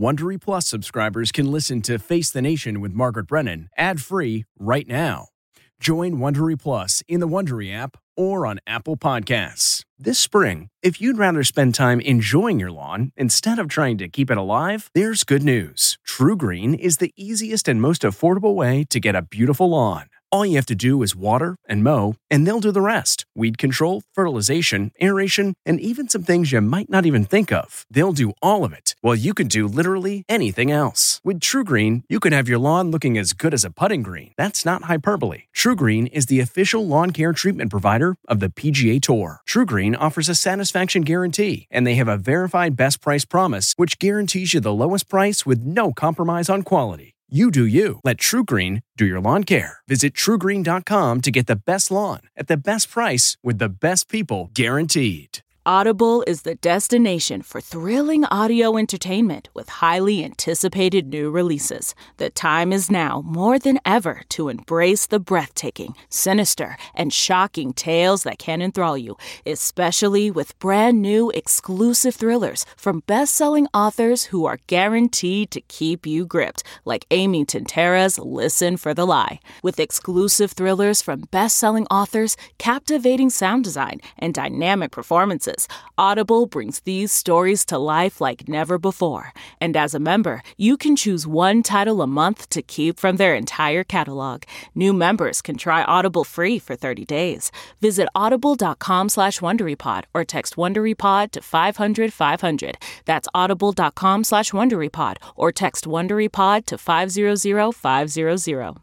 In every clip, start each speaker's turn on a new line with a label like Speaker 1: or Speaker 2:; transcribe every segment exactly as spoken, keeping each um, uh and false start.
Speaker 1: Wondery Plus subscribers can listen to Face the Nation with Margaret Brennan ad-free right now. Join Wondery Plus in the Wondery app or on Apple Podcasts. This spring, if you'd rather spend time enjoying your lawn instead of trying to keep it alive, there's good news. True Green is the easiest and most affordable way to get a beautiful lawn. All you have to do is water and mow, and they'll do the rest. Weed control, fertilization, aeration, and even some things you might not even think of. They'll do all of it, while you can do literally anything else. With True Green, you can have your lawn looking as good as a putting green. That's not hyperbole. True Green is the official lawn care treatment provider of the P G A Tour. True Green offers a satisfaction guarantee, and they have a verified best price promise, which guarantees you the lowest price with no compromise on quality. You do you. Let True Green do your lawn care. Visit true green dot com to get the best lawn at the best price with the best people guaranteed.
Speaker 2: Audible is the destination for thrilling audio entertainment with highly anticipated new releases. The time is now more than ever to embrace the breathtaking, sinister, and shocking tales that can enthrall you, especially with brand new exclusive thrillers from best-selling authors who are guaranteed to keep you gripped, like Amy Tintera's Listen for the Lie. With exclusive thrillers from best-selling authors, captivating sound design, and dynamic performances, Audible brings these stories to life like never before. And as a member, you can choose one title a month to keep from their entire catalog. New members can try Audible free for thirty days. Visit audible.com slash WonderyPod or text WonderyPod to five hundred five hundred. That's audible.com slash WonderyPod or text WonderyPod to five hundred five hundred.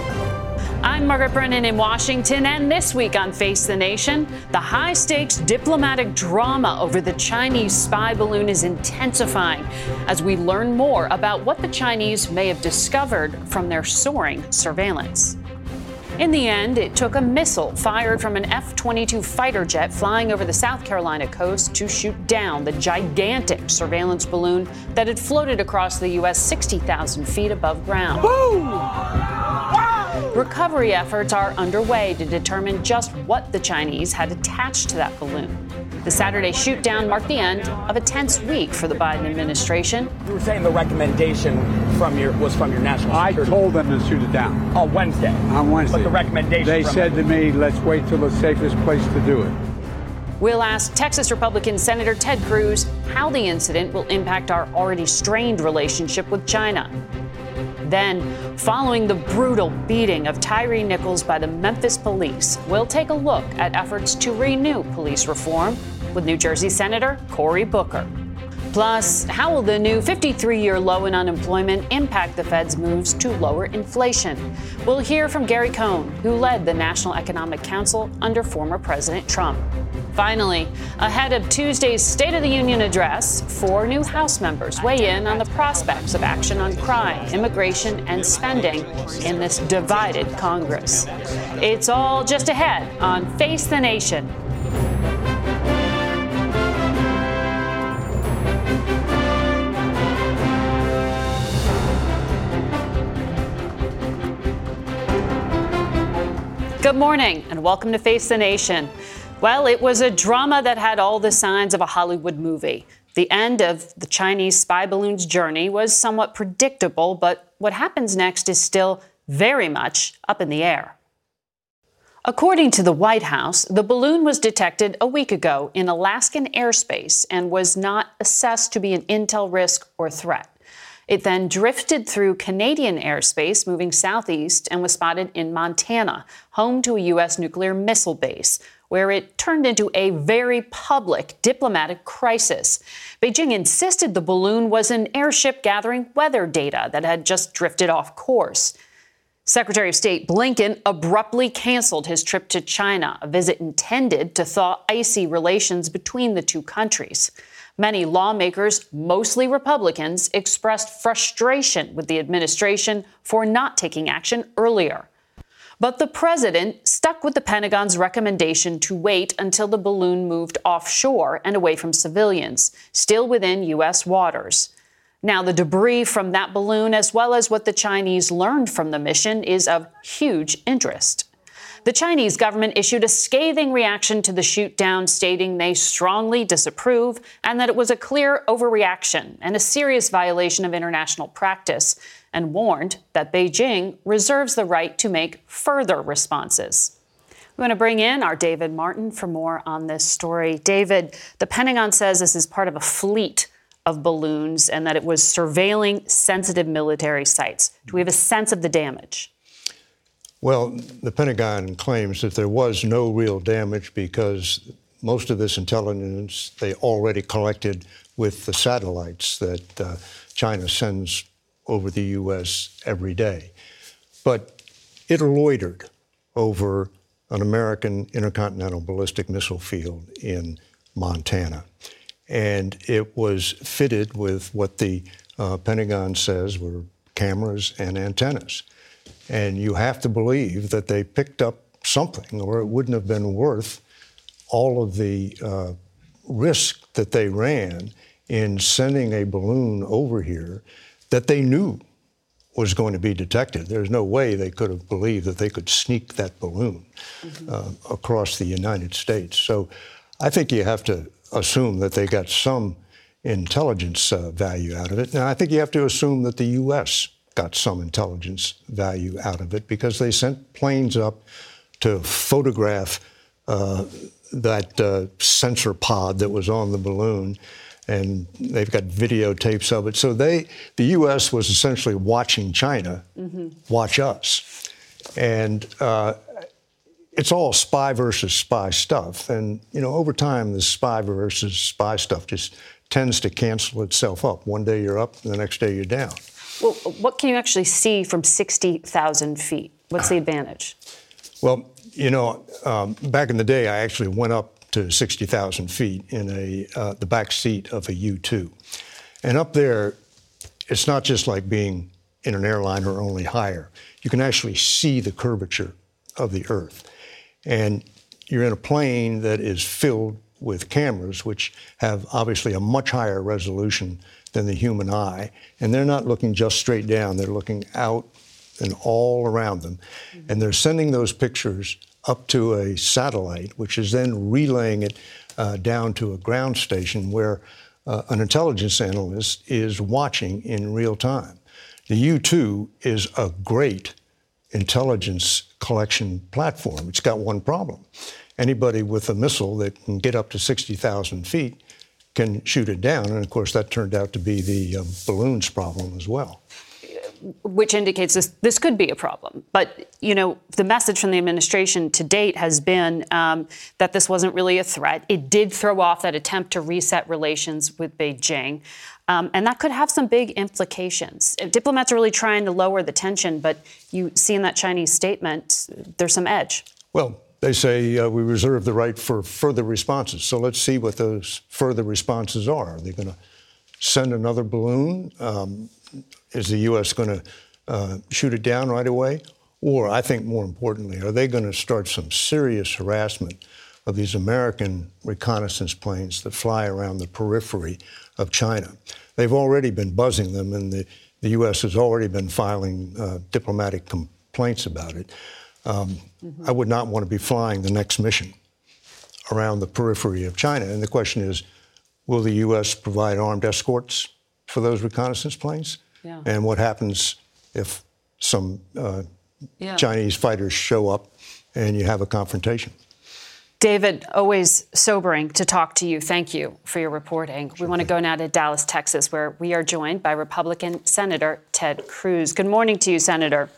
Speaker 3: I'm Margaret Brennan in Washington, and this week on Face the Nation, the high-stakes diplomatic drama over the Chinese spy balloon is intensifying as we learn more about what the Chinese may have discovered from their soaring surveillance. In the end, it took a missile fired from an F twenty-two fighter jet flying over the South Carolina coast to shoot down the gigantic surveillance balloon that had floated across the U S sixty thousand feet above ground. Woo! Recovery efforts are underway to determine just what the Chinese had attached to that balloon. The Saturday shoot-down marked the end of a tense week for the Biden administration.
Speaker 4: You were saying the recommendation from your was from your national security.
Speaker 5: I told them to shoot it down.
Speaker 4: On Wednesday.
Speaker 5: On Wednesday.
Speaker 4: But the recommendation
Speaker 5: They
Speaker 4: from
Speaker 5: said
Speaker 4: them.
Speaker 5: to me, let's wait till the safest place to do it.
Speaker 3: We'll ask Texas Republican Senator Ted Cruz how the incident will impact our already strained relationship with China. Then, following the brutal beating of Tyree Nichols by the Memphis police, we'll take a look at efforts to renew police reform with New Jersey Senator Cory Booker. Plus, how will the new fifty-three-year low in unemployment impact the Fed's moves to lower inflation? We'll hear from Gary Cohn, who led the National Economic Council under former President Trump. Finally, ahead of Tuesday's State of the Union address, four new House members weigh in on the prospects of action on crime, immigration, and spending in this divided Congress. It's all just ahead on Face the Nation. Good morning and welcome to Face the Nation. Well, it was a drama that had all the signs of a Hollywood movie. The end of the Chinese spy balloon's journey was somewhat predictable, but what happens next is still very much up in the air. According to the White House, the balloon was detected a week ago in Alaskan airspace and was not assessed to be an intel risk or threat. It then drifted through Canadian airspace, moving southeast, and was spotted in Montana, home to a U S nuclear missile base, where it turned into a very public diplomatic crisis. Beijing insisted the balloon was an airship gathering weather data that had just drifted off course. Secretary of State Blinken abruptly canceled his trip to China, a visit intended to thaw icy relations between the two countries. Many lawmakers, mostly Republicans, expressed frustration with the administration for not taking action earlier. But the president stuck with the Pentagon's recommendation to wait until the balloon moved offshore and away from civilians, still within U S waters. Now, the debris from that balloon, as well as what the Chinese learned from the mission, is of huge interest. The Chinese government issued a scathing reaction to the shoot-down, stating they strongly disapprove and that it was a clear overreaction and a serious violation of international practice, and warned that Beijing reserves the right to make further responses. We want to bring in our David Martin for more on this story. David, the Pentagon says this is part of a fleet of balloons and that it was surveilling sensitive military sites. Do we have a sense of the damage?
Speaker 6: Well, the Pentagon claims that there was no real damage because most of this intelligence they already collected with the satellites that uh, China sends over the U S every day. But it loitered over an American intercontinental ballistic missile field in Montana. And it was fitted with what the uh, Pentagon says were cameras and antennas. And you have to believe that they picked up something, or it wouldn't have been worth all of the uh, risk that they ran in sending a balloon over here that they knew was going to be detected. There's no way they could have believed that they could sneak that balloon mm-hmm. uh, across the United States. So I think you have to assume that they got some intelligence uh, value out of it. Now, I think you have to assume that the U S got some intelligence value out of it because they sent planes up to photograph uh, that uh, sensor pod that was on the balloon, and they've got videotapes of it. So they, the U S was essentially watching China mm-hmm. watch us. And uh, it's all spy versus spy stuff. And, you know, over time, the spy versus spy stuff just tends to cancel itself up. One day you're up, and the next day you're down.
Speaker 3: Well, what can you actually see from sixty thousand feet? What's the advantage?
Speaker 6: Well, you know, um, back in the day, I actually went up to sixty thousand feet in a uh, the back seat of a U two. And up there, it's not just like being in an airliner only higher. You can actually see the curvature of the Earth. And you're in a plane that is filled with cameras, which have obviously a much higher resolution than the human eye. And they're not looking just straight down. They're looking out and all around them. Mm-hmm. And they're sending those pictures up to a satellite, which is then relaying it uh, down to a ground station where uh, an intelligence analyst is watching in real time. The U two is a great intelligence collection platform. It's got one problem. Anybody with a missile that can get up to sixty thousand feet can shoot it down. And of course, that turned out to be the uh, balloons problem as well.
Speaker 3: Which indicates this, this could be a problem. But, you know, the message from the administration to date has been um, that this wasn't really a threat. It did throw off that attempt to reset relations with Beijing. Um, and that could have some big implications. Diplomats are really trying to lower the tension, but you see in that Chinese statement, there's some edge.
Speaker 6: Well, they say uh, we reserve the right for further responses. So let's see what those further responses are. Are they going to send another balloon? Um, is the U S going to uh, shoot it down right away? Or, I think more importantly, are they going to start some serious harassment of these American reconnaissance planes that fly around the periphery of China? They've already been buzzing them, and the, the U S has already been filing uh, diplomatic complaints about it. Um, mm-hmm. I would not want to be flying the next mission around the periphery of China. And the question is, will the U S provide armed escorts for those reconnaissance planes? Yeah. And what happens if some uh, yeah. Chinese fighters show up and you have a confrontation?
Speaker 3: David, always sobering to talk to you. Thank you for your reporting. Sure. We want to go now to Dallas, Texas, where we are joined by Republican Senator Ted Cruz. Good morning to you, Senator.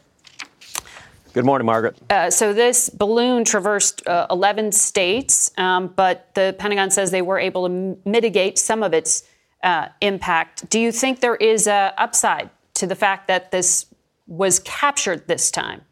Speaker 7: Good morning, Margaret.
Speaker 3: Uh, so this balloon traversed uh, eleven states, um, but the Pentagon says they were able to m- mitigate some of its uh, impact. Do you think there is an upside to the fact that this was captured this time?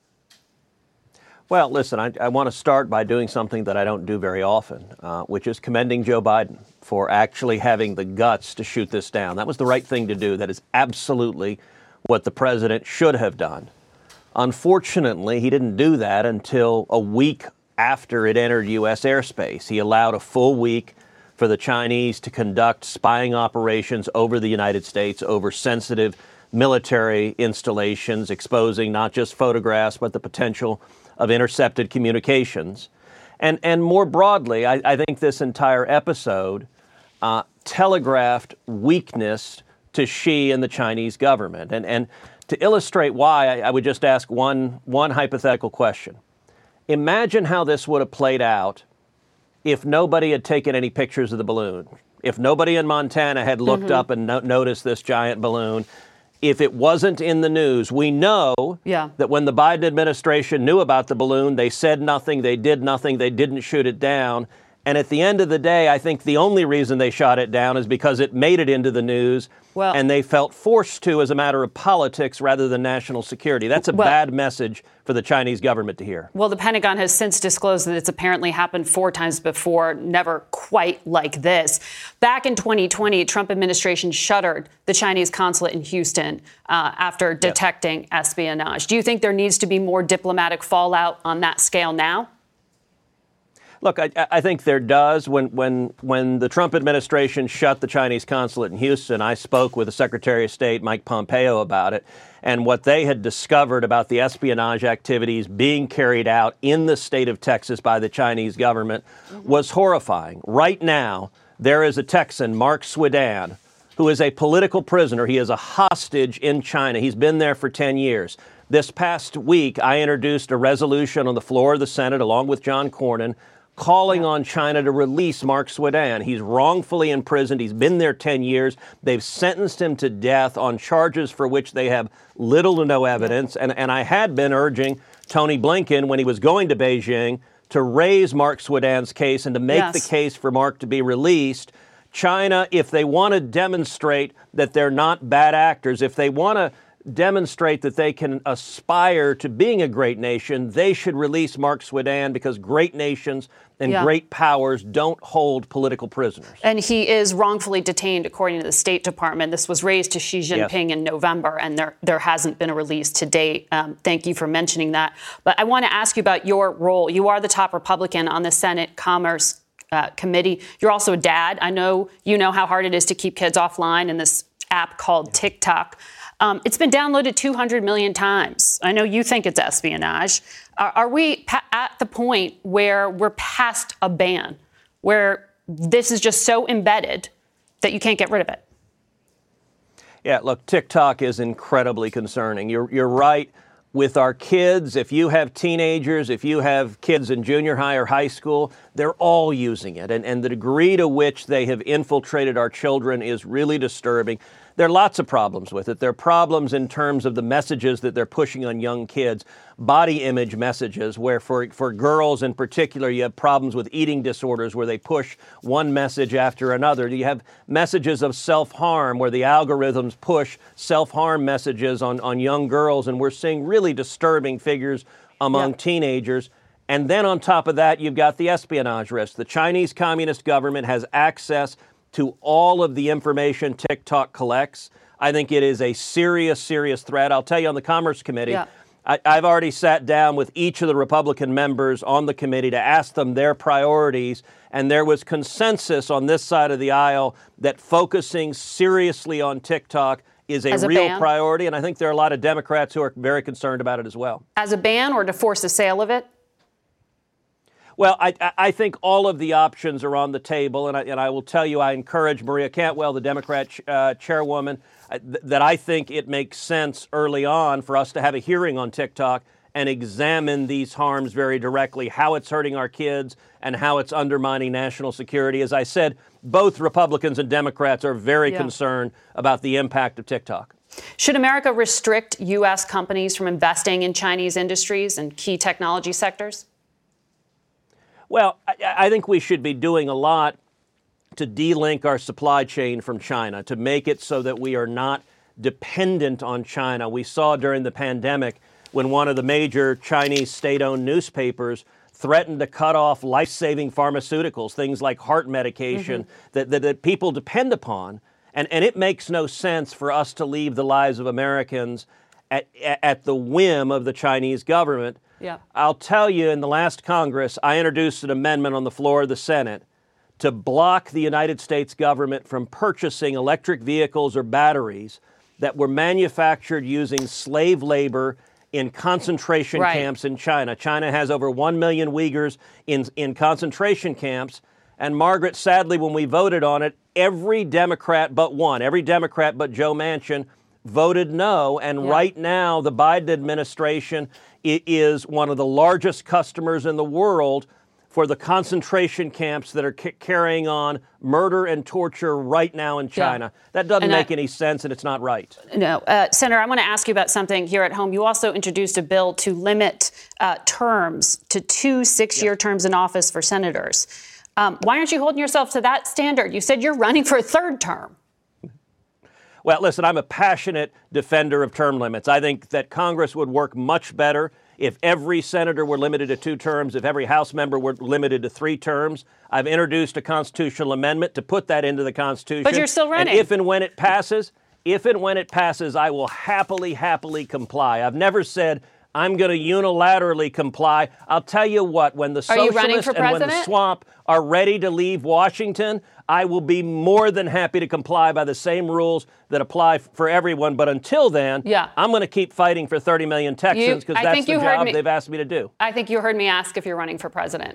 Speaker 7: Well, listen, I, I want to start by doing something that I don't do very often, uh, which is commending Joe Biden for actually having the guts to shoot this down. That was the right thing to do. That is absolutely what the president should have done. Unfortunately, he didn't do that until a week after it entered U S airspace. He allowed a full week for the Chinese to conduct spying operations over the United States, over sensitive military installations, exposing not just photographs, but the potential of intercepted communications. And, and more broadly, I, I think this entire episode uh, telegraphed weakness to Xi and the Chinese government. And, and to illustrate why, I, I would just ask one, one hypothetical question. Imagine how this would have played out if nobody had taken any pictures of the balloon, if nobody in Montana had looked mm-hmm. up and no- noticed this giant balloon, if it wasn't in the news. We know yeah. that when the Biden administration knew about the balloon, they said nothing, they did nothing, they didn't shoot it down. And at the end of the day, I think the only reason they shot it down is because it made it into the news, well, and they felt forced to as a matter of politics rather than national security. That's a well, bad message for the Chinese government to hear.
Speaker 3: Well, the Pentagon has since disclosed that it's apparently happened four times before, never quite like this. Back in twenty twenty, Trump administration shuttered the Chinese consulate in Houston uh, after detecting yes. espionage. Do you think there needs to be more diplomatic fallout on that scale now?
Speaker 7: Look, I, I think there does. When when when the Trump administration shut the Chinese consulate in Houston, I spoke with the Secretary of State, Mike Pompeo, about it. And what they had discovered about the espionage activities being carried out in the state of Texas by the Chinese government mm-hmm. was horrifying. Right now, there is a Texan, Mark Swedan, who is a political prisoner. He is a hostage in China. He's been there for ten years. This past week, I introduced a resolution on the floor of the Senate, along with John Cornyn, calling on China to release Mark Swedan. He's wrongfully imprisoned. He's been there ten years. They've sentenced him to death on charges for which they have little to no evidence. And, and I had been urging Tony Blinken, when he was going to Beijing, to raise Mark Swedan's case and to make yes. the case for Mark to be released. China, if they want to demonstrate that they're not bad actors, if they want to demonstrate that they can aspire to being a great nation, they should release Mark Swedan, because great nations and yeah. great powers don't hold political prisoners.
Speaker 3: And he is wrongfully detained, according to the State Department. This was raised to Xi Jinping yes. in November, and there there hasn't been a release to date. Um, thank you for mentioning that. But I want to ask you about your role. You are the top Republican on the Senate Commerce uh, Committee. You're also a dad. I know you know how hard it is to keep kids offline in this app called TikTok. Um, it's been downloaded two hundred million times. I know you think it's espionage. Are, are we pa- at the point where we're past a ban, where this is just so embedded that you can't get rid of it?
Speaker 7: Yeah, look, TikTok is incredibly concerning. You're, you're right. With our kids, if you have teenagers, if you have kids in junior high or high school, they're all using it. And, and the degree to which they have infiltrated our children is really disturbing. There are lots of problems with it. There are problems in terms of the messages that they're pushing on young kids, body image messages, where for, for girls in particular, you have problems with eating disorders where they push one message after another. You have messages of self-harm where the algorithms push self-harm messages on, on young girls, and we're seeing really disturbing figures among yeah. teenagers. And then on top of that, you've got the espionage risk. The Chinese Communist government has access to all of the information TikTok collects. I think it is a serious, serious threat. I'll tell you, on the Commerce Committee, yeah. I, I've already sat down with each of the Republican members on the committee to ask them their priorities, and there was consensus on this side of the aisle that focusing seriously on TikTok is a, a real ban? priority, and I think there are a lot of Democrats who are very concerned about it as well.
Speaker 3: As a ban, or to force the sale of it?
Speaker 7: Well, I, I think all of the options are on the table, and I, and I will tell you, I encourage Maria Cantwell, the Democrat uh, chairwoman, uh, th- that I think it makes sense early on for us to have a hearing on TikTok and examine these harms very directly, how it's hurting our kids and how it's undermining national security. As I said, both Republicans and Democrats are very yeah. concerned about the impact of TikTok.
Speaker 3: Should America restrict U S companies from investing in Chinese industries and key technology sectors?
Speaker 7: Well, I, I think we should be doing a lot to de-link our supply chain from China, to make it so that we are not dependent on China. We saw during the pandemic when one of the major Chinese state-owned newspapers threatened to cut off life-saving pharmaceuticals, things like heart medication, mm-hmm. that, that, that people depend upon. And, and it makes no sense for us to leave the lives of Americans at, at the whim of the Chinese government. Yeah. I'll tell you, in the last Congress, I introduced an amendment on the floor of the Senate to block the United States government from purchasing electric vehicles or batteries that were manufactured using slave labor in concentration
Speaker 3: right.
Speaker 7: camps in China. China has over one million Uyghurs in, in concentration camps. And Margaret, sadly, when we voted on it, every Democrat but one, every Democrat but Joe Manchin voted no. And
Speaker 3: yeah.
Speaker 7: right now, the Biden administration is one of the largest customers in the world for the concentration camps that are c- carrying on murder and torture right now in China. Yeah. That doesn't and make I, any sense, and it's not right.
Speaker 3: No. Uh, Senator, I want to ask you about something here at home. You also introduced a bill to limit uh, terms to two six-year yeah. terms in office for senators. Um, why aren't you holding yourself to that standard? You said you're running for a third term.
Speaker 7: Well, listen, I'm a passionate defender of term limits. I think that Congress would work much better if every senator were limited to two terms, if every House member were limited to three terms. I've introduced a constitutional amendment to put that into the Constitution.
Speaker 3: But you're still running.
Speaker 7: And if and when it passes, if and when it passes, I will happily, happily comply. I've never said I'm going to unilaterally comply. I'll tell you what, when the socialists and when the swamp are ready to leave Washington, I will be more than happy to comply by the same rules that apply for everyone. But until then,
Speaker 3: yeah.
Speaker 7: I'm going to keep fighting for thirty million Texans because that's the job
Speaker 3: me,
Speaker 7: they've asked me to do.
Speaker 3: I think you heard me ask if you're running for president.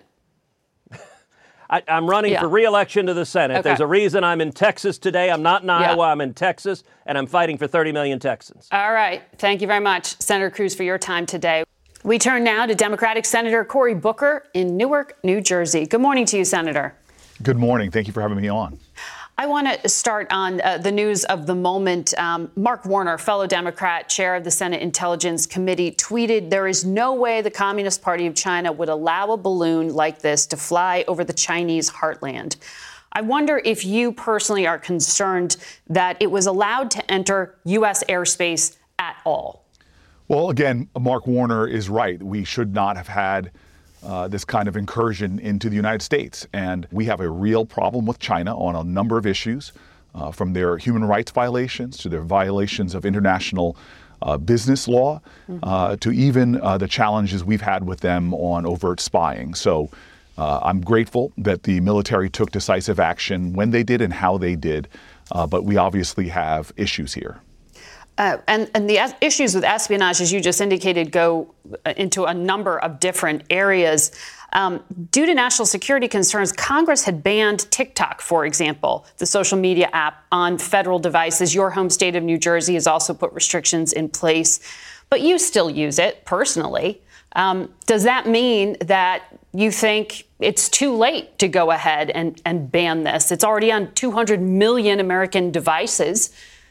Speaker 7: I, I'm running
Speaker 3: yeah.
Speaker 7: for re-election to the Senate.
Speaker 3: Okay.
Speaker 7: There's a reason I'm in Texas today. I'm not in Iowa.
Speaker 3: Yeah.
Speaker 7: I'm in Texas, and I'm fighting for thirty million Texans.
Speaker 3: All right. Thank you very much, Senator Cruz, for your time today. We turn now to Democratic Senator Cory Booker in Newark, New Jersey. Good morning to you, Senator.
Speaker 8: Good morning. Thank you for having me on.
Speaker 3: I want to start on uh, the news of the moment. Um, Mark Warner, fellow Democrat, chair of the Senate Intelligence Committee, tweeted, "There is no way the Communist Party of China would allow a balloon like this to fly over the Chinese heartland." I wonder if you personally are concerned that it was allowed to enter U S airspace at all.
Speaker 8: Well, again, Mark Warner is right. We should not have had Uh, this kind of incursion into the United States. And we have a real problem with China on a number of issues, uh, from their human rights violations to their violations of international uh, business law, mm-hmm. uh, to even uh, the challenges we've had with them on overt spying. So uh, I'm grateful that the military took decisive action when they did and how they did, uh, but we obviously have issues here.
Speaker 3: Uh, and, and the issues with espionage, as you just indicated, go into a number of different areas. Um, due to national security concerns, Congress had banned TikTok, for example, the social media app, on federal devices. Your home state of New Jersey has also put restrictions in place, but you still use it personally. Um, does that mean that you think it's too late to go ahead and, and ban this? It's already on two hundred million American devices.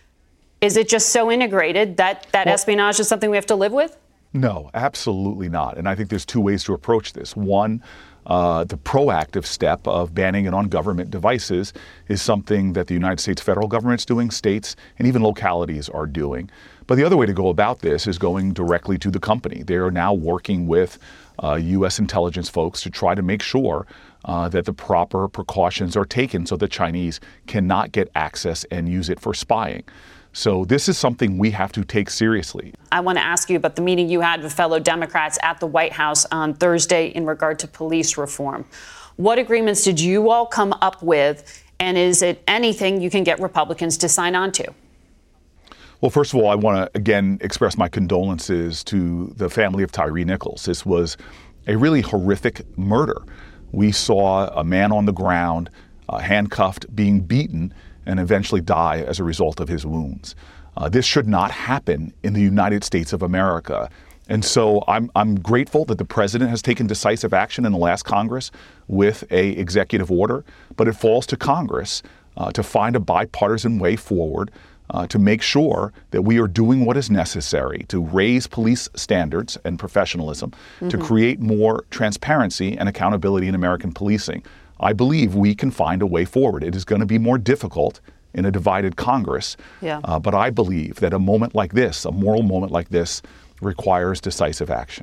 Speaker 3: Is it just so integrated that that well, espionage is something we have to live with?
Speaker 8: No, absolutely not. And I think there's two ways to approach this. One, uh, the proactive step of banning it on government devices is something that the United States federal government's doing, states, and even localities are doing. But the other way to go about this is going directly to the company. They are now working with uh, U S intelligence folks to try to make sure uh, that the proper precautions are taken so the Chinese cannot get access and use it for spying. So this is something we have to take seriously.
Speaker 3: I want to ask you about the meeting you had with fellow Democrats at the White House on Thursday in regard to police reform. What agreements did you all come up with, and is it anything you can get Republicans to sign on to?
Speaker 8: Well, first of all, I want to again express my condolences to the family of Tyree Nichols. This was a really horrific murder. We saw a man on the ground, uh, handcuffed, being beaten, and eventually die as a result of his wounds. Uh, this should not happen in the United States of America. And so I'm, I'm grateful that the president has taken decisive action in the last Congress with a executive order, but it falls to Congress uh, to find a bipartisan way forward uh, to make sure that we are doing what is necessary to raise police standards and professionalism, mm-hmm. to create more transparency and accountability in American policing. I believe we can find a way forward. It is going to be more difficult in a divided Congress,
Speaker 3: yeah.
Speaker 8: uh, but I believe that a moment like this, a moral moment like this, requires decisive action.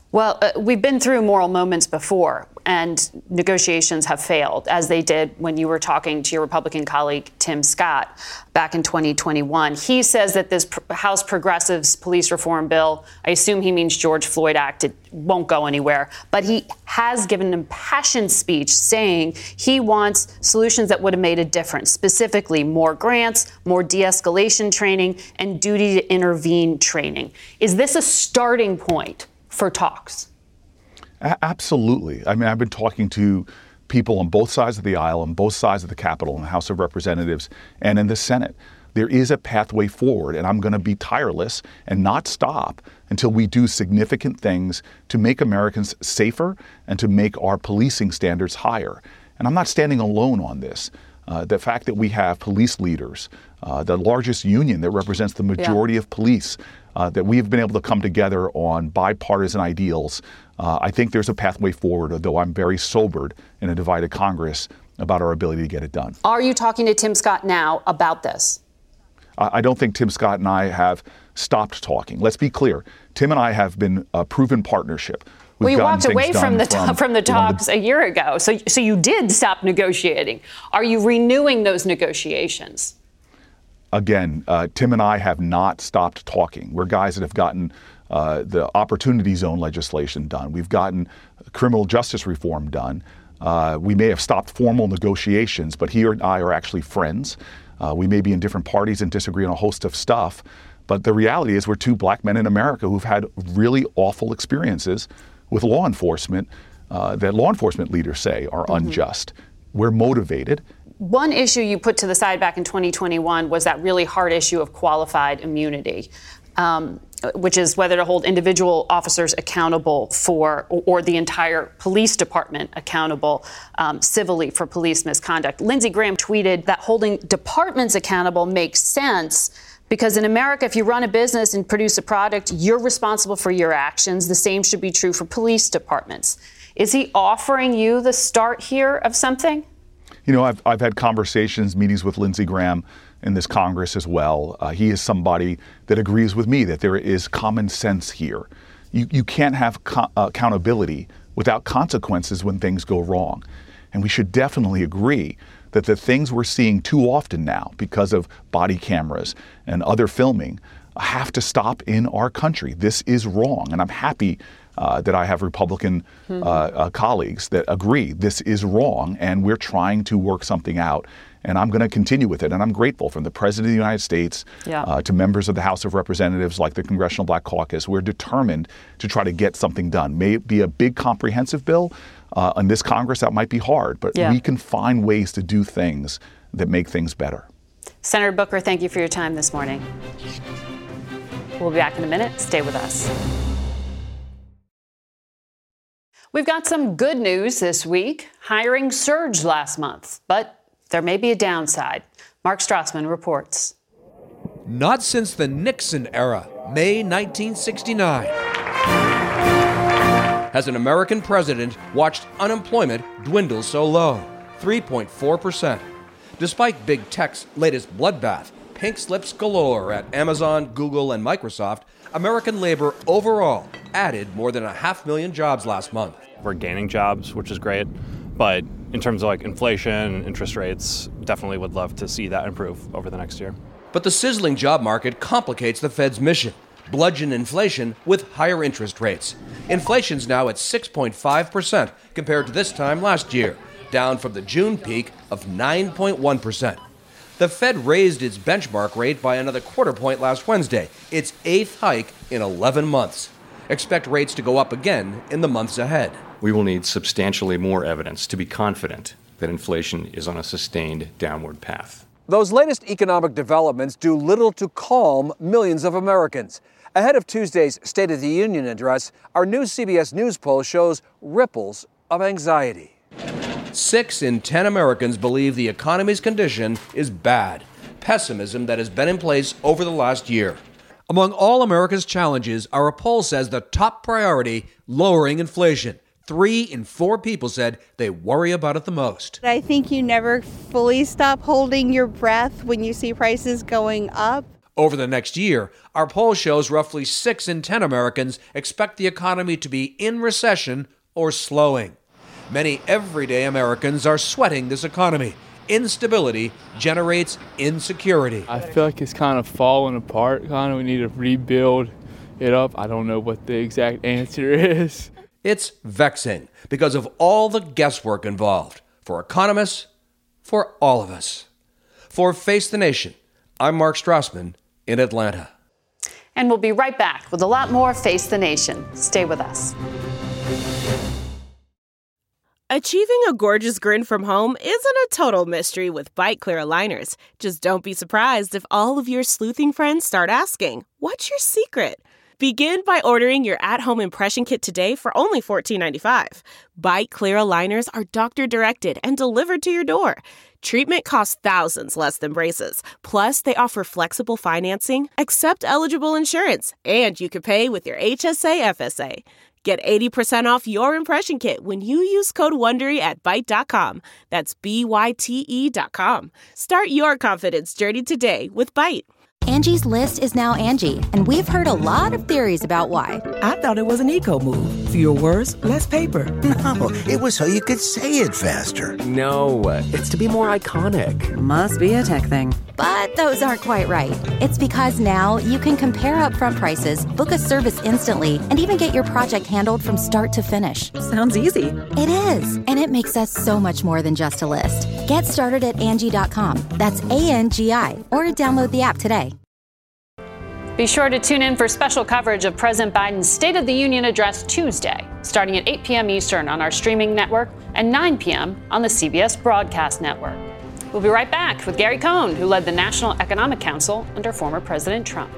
Speaker 3: Well, uh, we've been through moral moments before, and negotiations have failed, as they did when you were talking to your Republican colleague, Tim Scott, back in twenty twenty-one. He says that this House Progressives Police Reform Bill, I assume he means George Floyd Act, it won't go anywhere. But he has given an impassioned speech saying he wants solutions that would have made a difference, specifically more grants, more de-escalation training, and duty to intervene training. Is this a starting point for talks?
Speaker 8: A- absolutely. I mean, I've been talking to people on both sides of the aisle, on both sides of the Capitol, in the House of Representatives, and in the Senate. There is a pathway forward, and I'm going to be tireless and not stop until we do significant things to make Americans safer and to make our policing standards higher. And I'm not standing alone on this. Uh, the fact that we have police leaders, uh, the largest union that represents the majority yeah. of police, uh, that we have been able to come together on bipartisan ideals. Uh, I think there's a pathway forward, although I'm very sobered in a divided Congress about our ability to get it done.
Speaker 3: Are you talking to Tim Scott now about this?
Speaker 8: I, I don't think Tim Scott and I have stopped talking. Let's be clear. Tim and I have been a proven partnership.
Speaker 3: We've well, you walked away from the from, from the talks the, a year ago, so so you did stop negotiating. Are you renewing those negotiations?
Speaker 8: Again, uh, Tim and I have not stopped talking. We're guys that have gotten uh, the Opportunity Zone legislation done. We've gotten criminal justice reform done. Uh, we may have stopped formal negotiations, but he and I are actually friends. Uh, we may be in different parties and disagree on a host of stuff. But the reality is we're two black men in America who've had really awful experiences with law enforcement uh, that law enforcement leaders say are mm-hmm. unjust. We're motivated.
Speaker 3: One issue you put to the side back in twenty twenty-one was that really hard issue of qualified immunity, um, which is whether to hold individual officers accountable for, or, or the entire police department accountable um, civilly for police misconduct. Lindsey Graham tweeted that holding departments accountable makes sense because in America, if you run a business and produce a product, you're responsible for your actions. The same should be true for police departments. Is he offering you the start here of something?
Speaker 8: You know, I've, I've had conversations, meetings with Lindsey Graham in this Congress as well. Uh, he is somebody that agrees with me that there is common sense here. You, you can't have co- accountability without consequences when things go wrong. And we should definitely agree that the things we're seeing too often now because of body cameras and other filming have to stop in our country. This is wrong. And I'm happy uh, that I have Republican mm-hmm. uh, uh, colleagues that agree this is wrong, and we're trying to work something out. And I'm going to continue with it. And I'm grateful from the President of the United States yeah. uh, to members of the House of Representatives like the Congressional Black Caucus. We're determined to try to get something done. May it be a big comprehensive bill. Uh, in this Congress, that might be hard, but yeah. we can find ways to do things that make things better.
Speaker 3: Senator Booker, thank you for your time this morning. We'll be back in a minute. Stay with us. We've got some good news this week. Hiring surged last month, but there may be a downside. Mark Strassman reports.
Speaker 9: Not since the Nixon era, May nineteen sixty-nine. Has an American president watched unemployment dwindle so low, three point four percent. Despite big tech's latest bloodbath, pink slips galore at Amazon, Google, and Microsoft, American labor overall added more than a half million jobs last month.
Speaker 10: We're gaining jobs, which is great, but in terms of like inflation and interest rates, definitely would love to see that improve over the next year.
Speaker 9: But the sizzling job market complicates the Fed's mission. Bludgeon inflation with higher interest rates. Inflation's now at six point five percent compared to this time last year, down from the June peak of nine point one percent. The Fed raised its benchmark rate by another quarter point last Wednesday, its eighth hike in eleven months. Expect rates to go up again in the months ahead.
Speaker 11: We will need substantially more evidence to be confident that inflation is on a sustained downward path.
Speaker 12: Those latest economic developments do little to calm millions of Americans. Ahead of Tuesday's State of the Union address, our new C B S News poll shows ripples of anxiety.
Speaker 9: Six in ten Americans believe the economy's condition is bad, pessimism that has been in place over the last year. Among all America's challenges, our poll says the top priority, lowering inflation. Three in four people said they worry about it the most.
Speaker 13: I think you never fully stop holding your breath when you see prices going up.
Speaker 9: Over the next year, our poll shows roughly six in ten Americans expect the economy to be in recession or slowing. Many everyday Americans are sweating this economy. Instability generates insecurity.
Speaker 13: I feel like it's kind of falling apart. Kind of, we need to rebuild it up. I don't know what the exact answer is.
Speaker 9: It's vexing because of all the guesswork involved for economists, for all of us. For Face the Nation, I'm Mark Strassman in Atlanta.
Speaker 3: And we'll be right back with a lot more Face the Nation. Stay with us.
Speaker 14: Achieving a gorgeous grin from home isn't a total mystery with Byte Clear aligners. Just don't be surprised if all of your sleuthing friends start asking, "What's your secret?" Begin by ordering your at-home impression kit today for only fourteen ninety-five. Byte Clear aligners are doctor-directed and delivered to your door. Treatment costs thousands less than braces. Plus, they offer flexible financing, accept eligible insurance, and you can pay with your H S A F S A. Get eighty percent off your impression kit when you use code WONDERY at byte dot com. That's B Y T E dot com. Start your confidence journey today with Byte.
Speaker 15: Angie's List is now Angie, and we've heard a lot of theories about why.
Speaker 16: I thought it was an eco move. Fewer words, less paper.
Speaker 17: No, it was so you could say it faster.
Speaker 18: No, it's to be more iconic.
Speaker 19: Must be a tech thing.
Speaker 15: But those aren't quite right. It's because now you can compare upfront prices, book a service instantly, and even get your project handled from start to finish.
Speaker 19: Sounds easy.
Speaker 15: It is, and it makes us so much more than just a list. Get started at Angie dot com. That's A N G I, or download the app today.
Speaker 3: Be sure to tune in for special coverage of President Biden's State of the Union address Tuesday, starting at eight p.m. Eastern on our streaming network and nine p.m. on the C B S Broadcast Network. We'll be right back with Gary Cohn, who led the National Economic Council under former President Trump.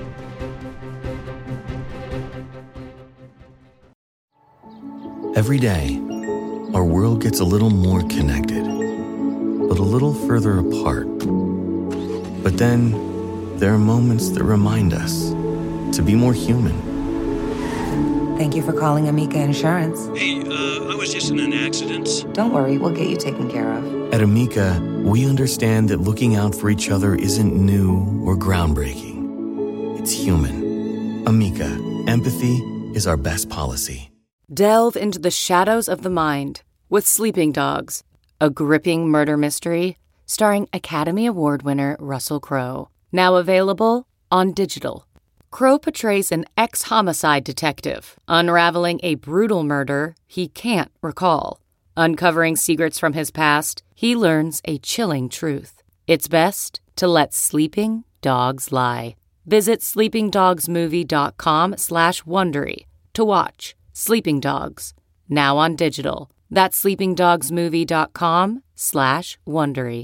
Speaker 20: Every day, our world gets a little more connected, but a little further apart. But then, there are moments that remind us to be more human.
Speaker 19: Thank you for calling Amica Insurance.
Speaker 20: Hey, uh, I was just in an accident.
Speaker 19: Don't worry, we'll get you taken care of.
Speaker 20: At Amica, we understand that looking out for each other isn't new or groundbreaking. It's human. Amica, empathy is our best policy.
Speaker 21: Delve into the shadows of the mind with Sleeping Dogs, a gripping murder mystery starring Academy Award winner Russell Crowe. Now available on digital. Crowe portrays an ex-homicide detective unraveling a brutal murder he can't recall. Uncovering secrets from his past, he learns a chilling truth. It's best to let sleeping dogs lie. Visit sleepingdogsmovie.com slash Wondery to watch Sleeping Dogs, now on digital. That's sleepingdogsmovie.com slash Wondery.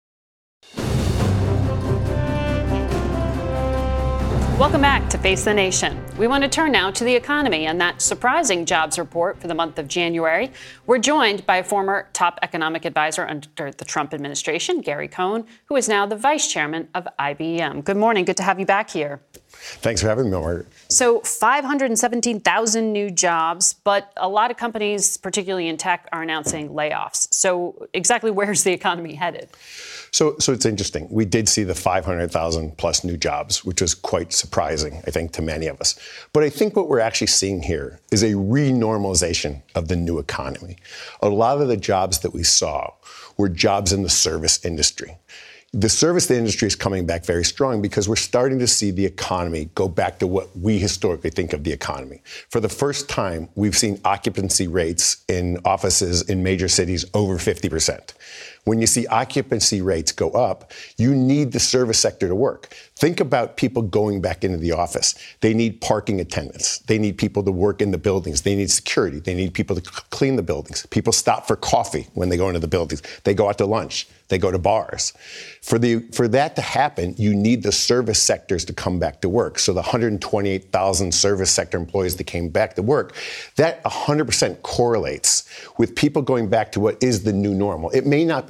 Speaker 3: Welcome back to Face the Nation. We want to turn now to the economy and that surprising jobs report for the month of January. We're joined by a former top economic advisor under the Trump administration, Gary Cohn, who is now the vice chairman of I B M. Good morning. Good to have you back here.
Speaker 22: Thanks for having me, Margaret.
Speaker 3: So five hundred seventeen thousand new jobs, but a lot of companies, particularly in tech, are announcing layoffs. So exactly where's the economy headed?
Speaker 22: So, so it's interesting. We did see the five hundred thousand plus new jobs, which was quite surprising, I think, to many of us. But I think what we're actually seeing here is a renormalization of the new economy. A lot of the jobs that we saw were jobs in the service industry. The service industry is coming back very strong because we're starting to see the economy go back to what we historically think of the economy. For the first time, we've seen occupancy rates in offices in major cities over fifty percent. When you see occupancy rates go up, you need the service sector to work. Think about people going back into the office. They need parking attendants. They need people to work in the buildings. They need security. They need people to clean the buildings. People stop for coffee when they go into the buildings. They go out to lunch. They go to bars. For the for that to happen, you need the service sectors to come back to work. So the one hundred twenty-eight thousand service sector employees that came back to work, that one hundred percent correlates with people going back to what is the new normal. It may not be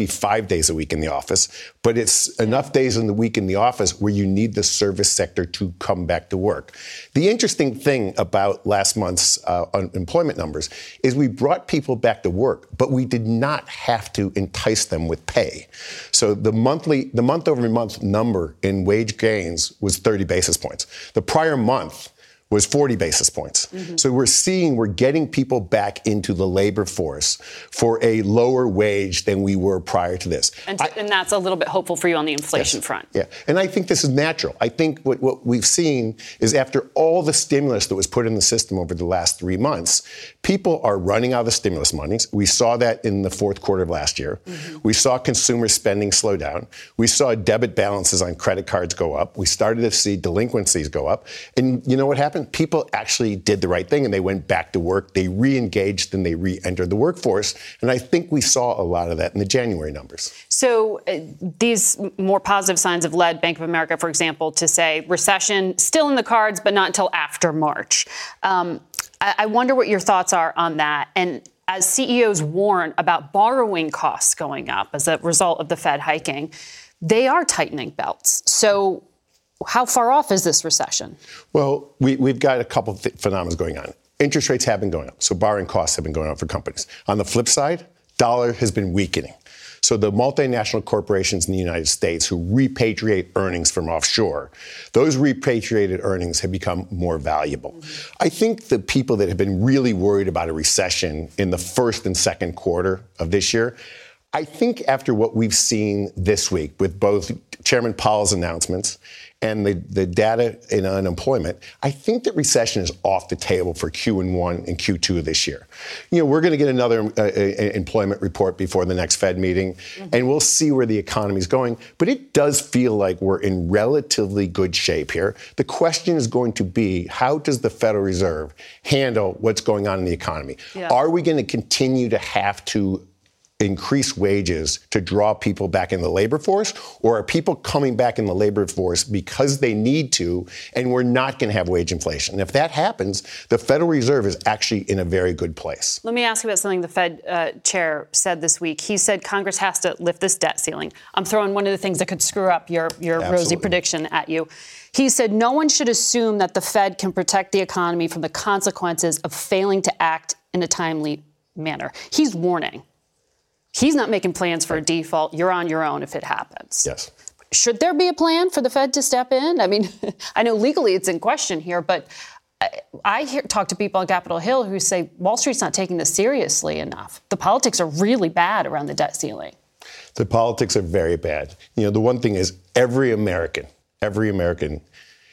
Speaker 22: be five days a week in the office, but it's enough days in the week in the office where you need the service sector to come back to work. The interesting thing about last month's uh, unemployment numbers is we brought people back to work, but we did not have to entice them with pay. So the monthly, the month over month number in wage gains was thirty basis points. The prior month was forty basis points. Mm-hmm. So we're seeing, we're getting people back into the labor force for a lower wage than we were prior to this.
Speaker 3: And, to, I, and that's a little bit hopeful for you on the inflation
Speaker 22: yes,
Speaker 3: front.
Speaker 22: Yeah, and I think this is natural. I think what, what we've seen is after all the stimulus that was put in the system over the last three months, people are running out of the stimulus monies. We saw that in the fourth quarter of last year. Mm-hmm. We saw consumer spending slow down. We saw debit balances on credit cards go up. We started to see delinquencies go up. And you know what happened? People actually did the right thing and they went back to work. They re-engaged and they re-entered the workforce. And I think we saw a lot of that in the January numbers.
Speaker 3: So uh, these more positive signs have led Bank of America, for example, to say recession still in the cards, but not until after March. Um, I, I wonder what your thoughts are on that. And as C E Os warn about borrowing costs going up as a result of the Fed hiking, they are tightening belts. So how far off is this recession?
Speaker 22: Well, we, we've got a couple of th- phenomena going on. Interest rates have been going up, so borrowing costs have been going up for companies. On the flip side, dollar has been weakening. So the multinational corporations in the United States who repatriate earnings from offshore, those repatriated earnings have become more valuable. Mm-hmm. I think the people that have been really worried about a recession in the first and second quarter of this year, I think after what we've seen this week with both Chairman Powell's announcements and the, the data in unemployment, I think that recession is off the table for Q one and Q two of this year. You know, we're going to get another uh, employment report before the next Fed meeting, mm-hmm. and we'll see where the economy is going. But it does feel like we're in relatively good shape here. The question is going to be, how does the Federal Reserve handle what's going on in the economy? Yeah. Are we going to continue to have to increase wages to draw people back in the labor force, or are people coming back in the labor force because they need to, and we're not going to have wage inflation? And if that happens, the Federal Reserve is actually in a very good place.
Speaker 3: Let me ask you about something the Fed uh, chair said this week. He said Congress has to lift this debt ceiling. I'm throwing one of the things that could screw up your, your rosy prediction at you. He said no one should assume that the Fed can protect the economy from the consequences of failing to act in a timely manner. He's warning. He's not making plans for a default. You're on your own if it happens.
Speaker 22: Yes.
Speaker 3: Should there be a plan for the Fed to step in? I mean, I know legally it's in question here, but I, I hear, talk to people on Capitol Hill who say Wall Street's not taking this seriously enough. The politics are really bad around the debt ceiling.
Speaker 22: The politics are very bad. You know, the one thing is every American, every American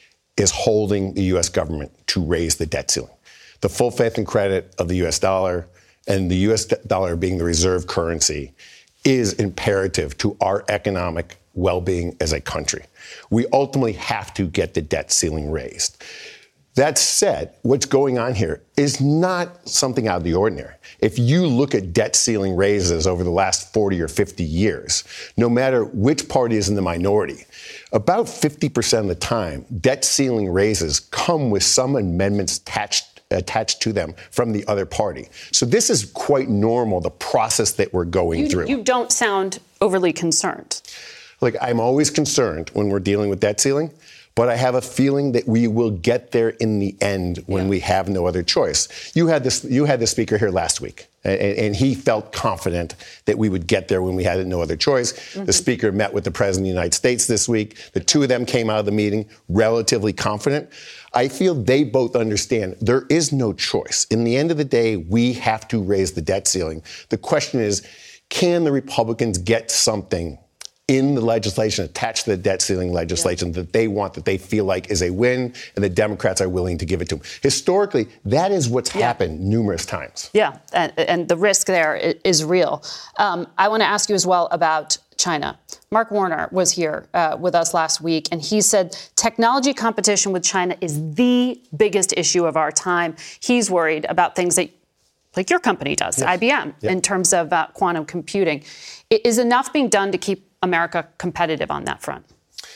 Speaker 22: is holding the U S government to raise the debt ceiling. The full faith and credit of the U S dollar and the U S dollar being the reserve currency is imperative to our economic well-being as a country. We ultimately have to get the debt ceiling raised. That said, what's going on here is not something out of the ordinary. If you look at debt ceiling raises over the last forty or fifty years, no matter which party is in the minority, about fifty percent of the time, debt ceiling raises come with some amendments attached attached to them from the other party. So this is quite normal, the process that we're going
Speaker 3: you,
Speaker 22: through.
Speaker 3: You don't sound overly concerned.
Speaker 22: Look, I'm always concerned when we're dealing with debt ceiling, but I have a feeling that we will get there in the end when yeah. we have no other choice. You had this, you had the speaker here last week, and, and he felt confident that we would get there when we had no other choice. Mm-hmm. The speaker met with the president of the United States this week. The two of them came out of the meeting relatively confident. I feel they both understand there is no choice. In the end of the day, we have to raise the debt ceiling. The question is, can the Republicans get something in the legislation attached to the debt ceiling legislation yeah. that they want, that they feel like is a win, and the Democrats are willing to give it to them? Historically, that is what's yeah. happened numerous times.
Speaker 3: Yeah, and, and the risk there is real. Um, I want to ask you as well about China. Mark Warner was here uh, with us last week, and he said technology competition with China is the biggest issue of our time. He's worried about things that, like your company does, yes. I B M, yep. in terms of uh, quantum computing. Is enough being done to keep America competitive on that front?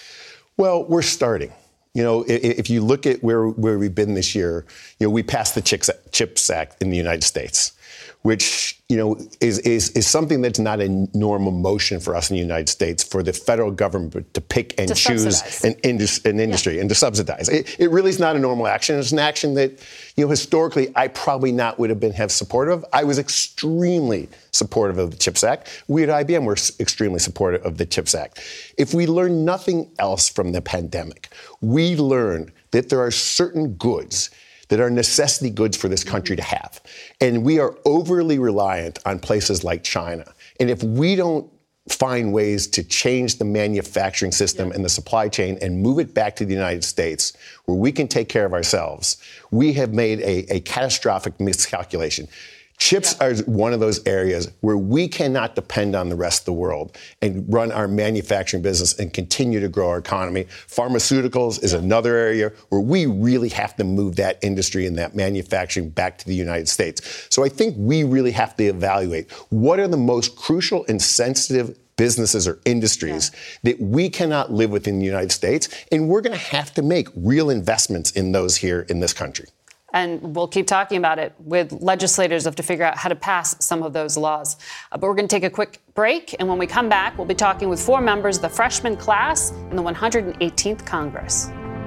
Speaker 22: Well, we're starting. You know, if you look at where, where we've been this year, you know, we passed the CHIPS Act in the United States. which, you know, is, is, is something that's not a normal motion for us in the United States, for the federal government to pick and
Speaker 3: To
Speaker 22: choose
Speaker 3: subsidize.
Speaker 22: an, indus- an industry and to subsidize. It, it really is not a normal action. It's an action that, you know, historically I probably not would have been have supportive. I was extremely supportive of the CHIPS Act. We at I B M were s- extremely supportive of the CHIPS Act. If we learn nothing else from the pandemic, we learned that there are certain goods that are necessity goods for this country to have. And we are overly reliant on places like China. And if we don't find ways to change the manufacturing system yeah. and the supply chain and move it back to the United States, where we can take care of ourselves, we have made a, a catastrophic miscalculation. Chips yeah. are one of those areas where we cannot depend on the rest of the world and run our manufacturing business and continue to grow our economy. Pharmaceuticals is another area where we really have to move that industry and that manufacturing back to the United States. So I think we really have to evaluate what are the most crucial and sensitive businesses or industries yeah. that we cannot live with in the United States, and we're going to have to make real investments in those here in this country.
Speaker 3: And we'll keep talking about it with legislators have to figure out how to pass some of those laws. Uh, but we're going to take a quick break. And when we come back, we'll be talking with four members of the freshman class in the one hundred eighteenth Congress.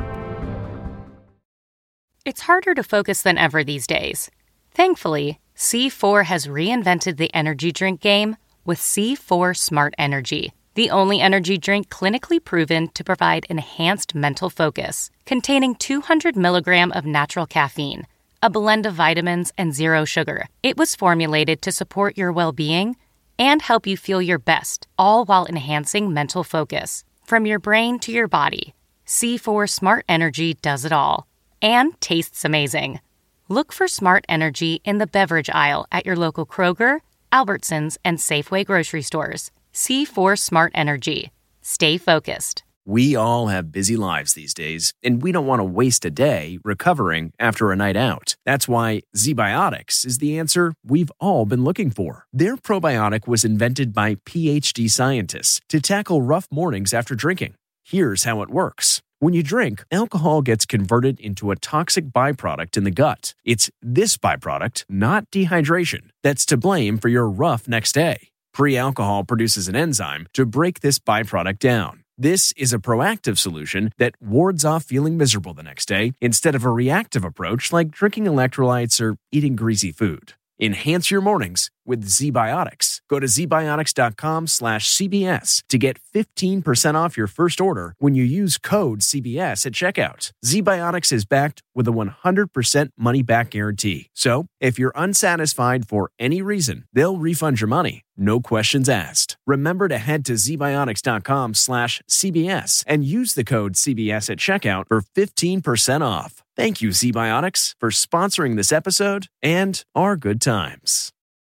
Speaker 21: It's harder to focus than ever these days. Thankfully, C four has reinvented the energy drink game with C four Smart Energy, the only energy drink clinically proven to provide enhanced mental focus, containing two hundred milligrams of natural caffeine, a blend of vitamins, and zero sugar. It was formulated to support your well-being and help you feel your best, all while enhancing mental focus. From your brain to your body, C four Smart Energy does it all and tastes amazing. Look for Smart Energy in the beverage aisle at your local Kroger, Albertsons, and Safeway grocery stores. C four Smart Energy. Stay focused.
Speaker 1: We all have busy lives these days, and we don't want to waste a day recovering after a night out. That's why ZBiotics is the answer we've all been looking for. Their probiotic was invented by P H D scientists to tackle rough mornings after drinking. Here's how it works. When you drink, alcohol gets converted into a toxic byproduct in the gut. It's this byproduct, not dehydration, that's to blame for your rough next day. Pre-alcohol produces an enzyme to break this byproduct down. This is a proactive solution that wards off feeling miserable the next day instead of a reactive approach like drinking electrolytes or eating greasy food. Enhance your mornings with ZBiotics. Go to zbiotics.com slash CBS to get fifteen percent off your first order when you use code C B S at checkout. ZBiotics is backed with a one hundred percent money-back guarantee. So, if you're unsatisfied for any reason, they'll refund your money. No questions asked. Remember to head to zbiotics.com slash CBS and use the code C B S at checkout for fifteen percent off. Thank you, ZBiotics, for sponsoring this episode and our good times.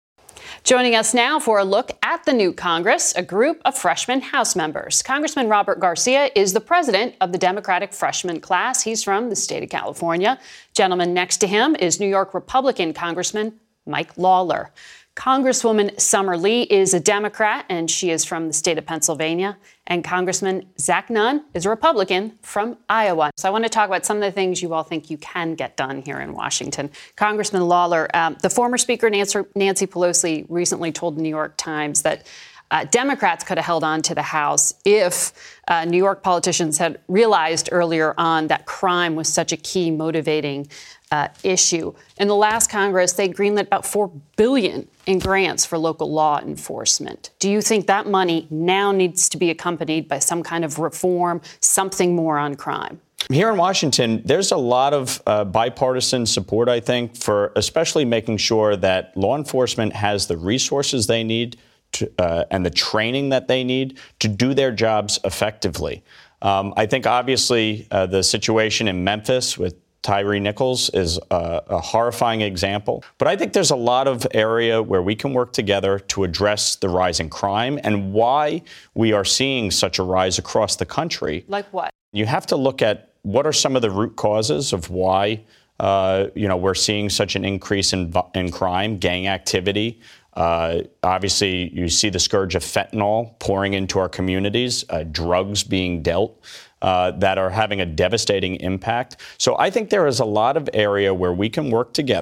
Speaker 3: Joining us now for a look at the new Congress, a group of freshman House members. Congressman Robert Garcia is the president of the Democratic freshman class. He's from the state of California. Gentleman next to him is New York Republican Congressman Mike Lawler. Congresswoman Summer Lee is a Democrat, and she is from the state of Pennsylvania. And Congressman Zach Nunn is a Republican from Iowa. So I want to talk about some of the things you all think you can get done here in Washington. Congressman Lawler, um, the former Speaker Nancy, Nancy Pelosi recently told the New York Times that uh, Democrats could have held on to the House if uh, New York politicians had realized earlier on that crime was such a key motivating Uh, issue. In the last Congress, they greenlit about four billion dollars in grants for local law enforcement. Do you think that money now needs to be accompanied by some kind of reform, something more on crime?
Speaker 2: Here in Washington, there's a lot of uh, bipartisan support, I think, for especially making sure that law enforcement has the resources they need to, uh, and the training that they need to do their jobs effectively. Um, I think, obviously, uh, the situation in Memphis with Tyre Nichols is a, a horrifying example. But I think there's a lot of area where we can work together to address the rise in crime and why we are seeing such a rise across the country.
Speaker 3: Like what?
Speaker 2: You have to look at what are some of the root causes of why uh, you know, we're seeing such an increase in, in crime, gang activity. Uh, obviously, you see the scourge of fentanyl pouring into our communities, uh, drugs being dealt. Uh, that are having a devastating impact. So I think there is a lot of area where we can work together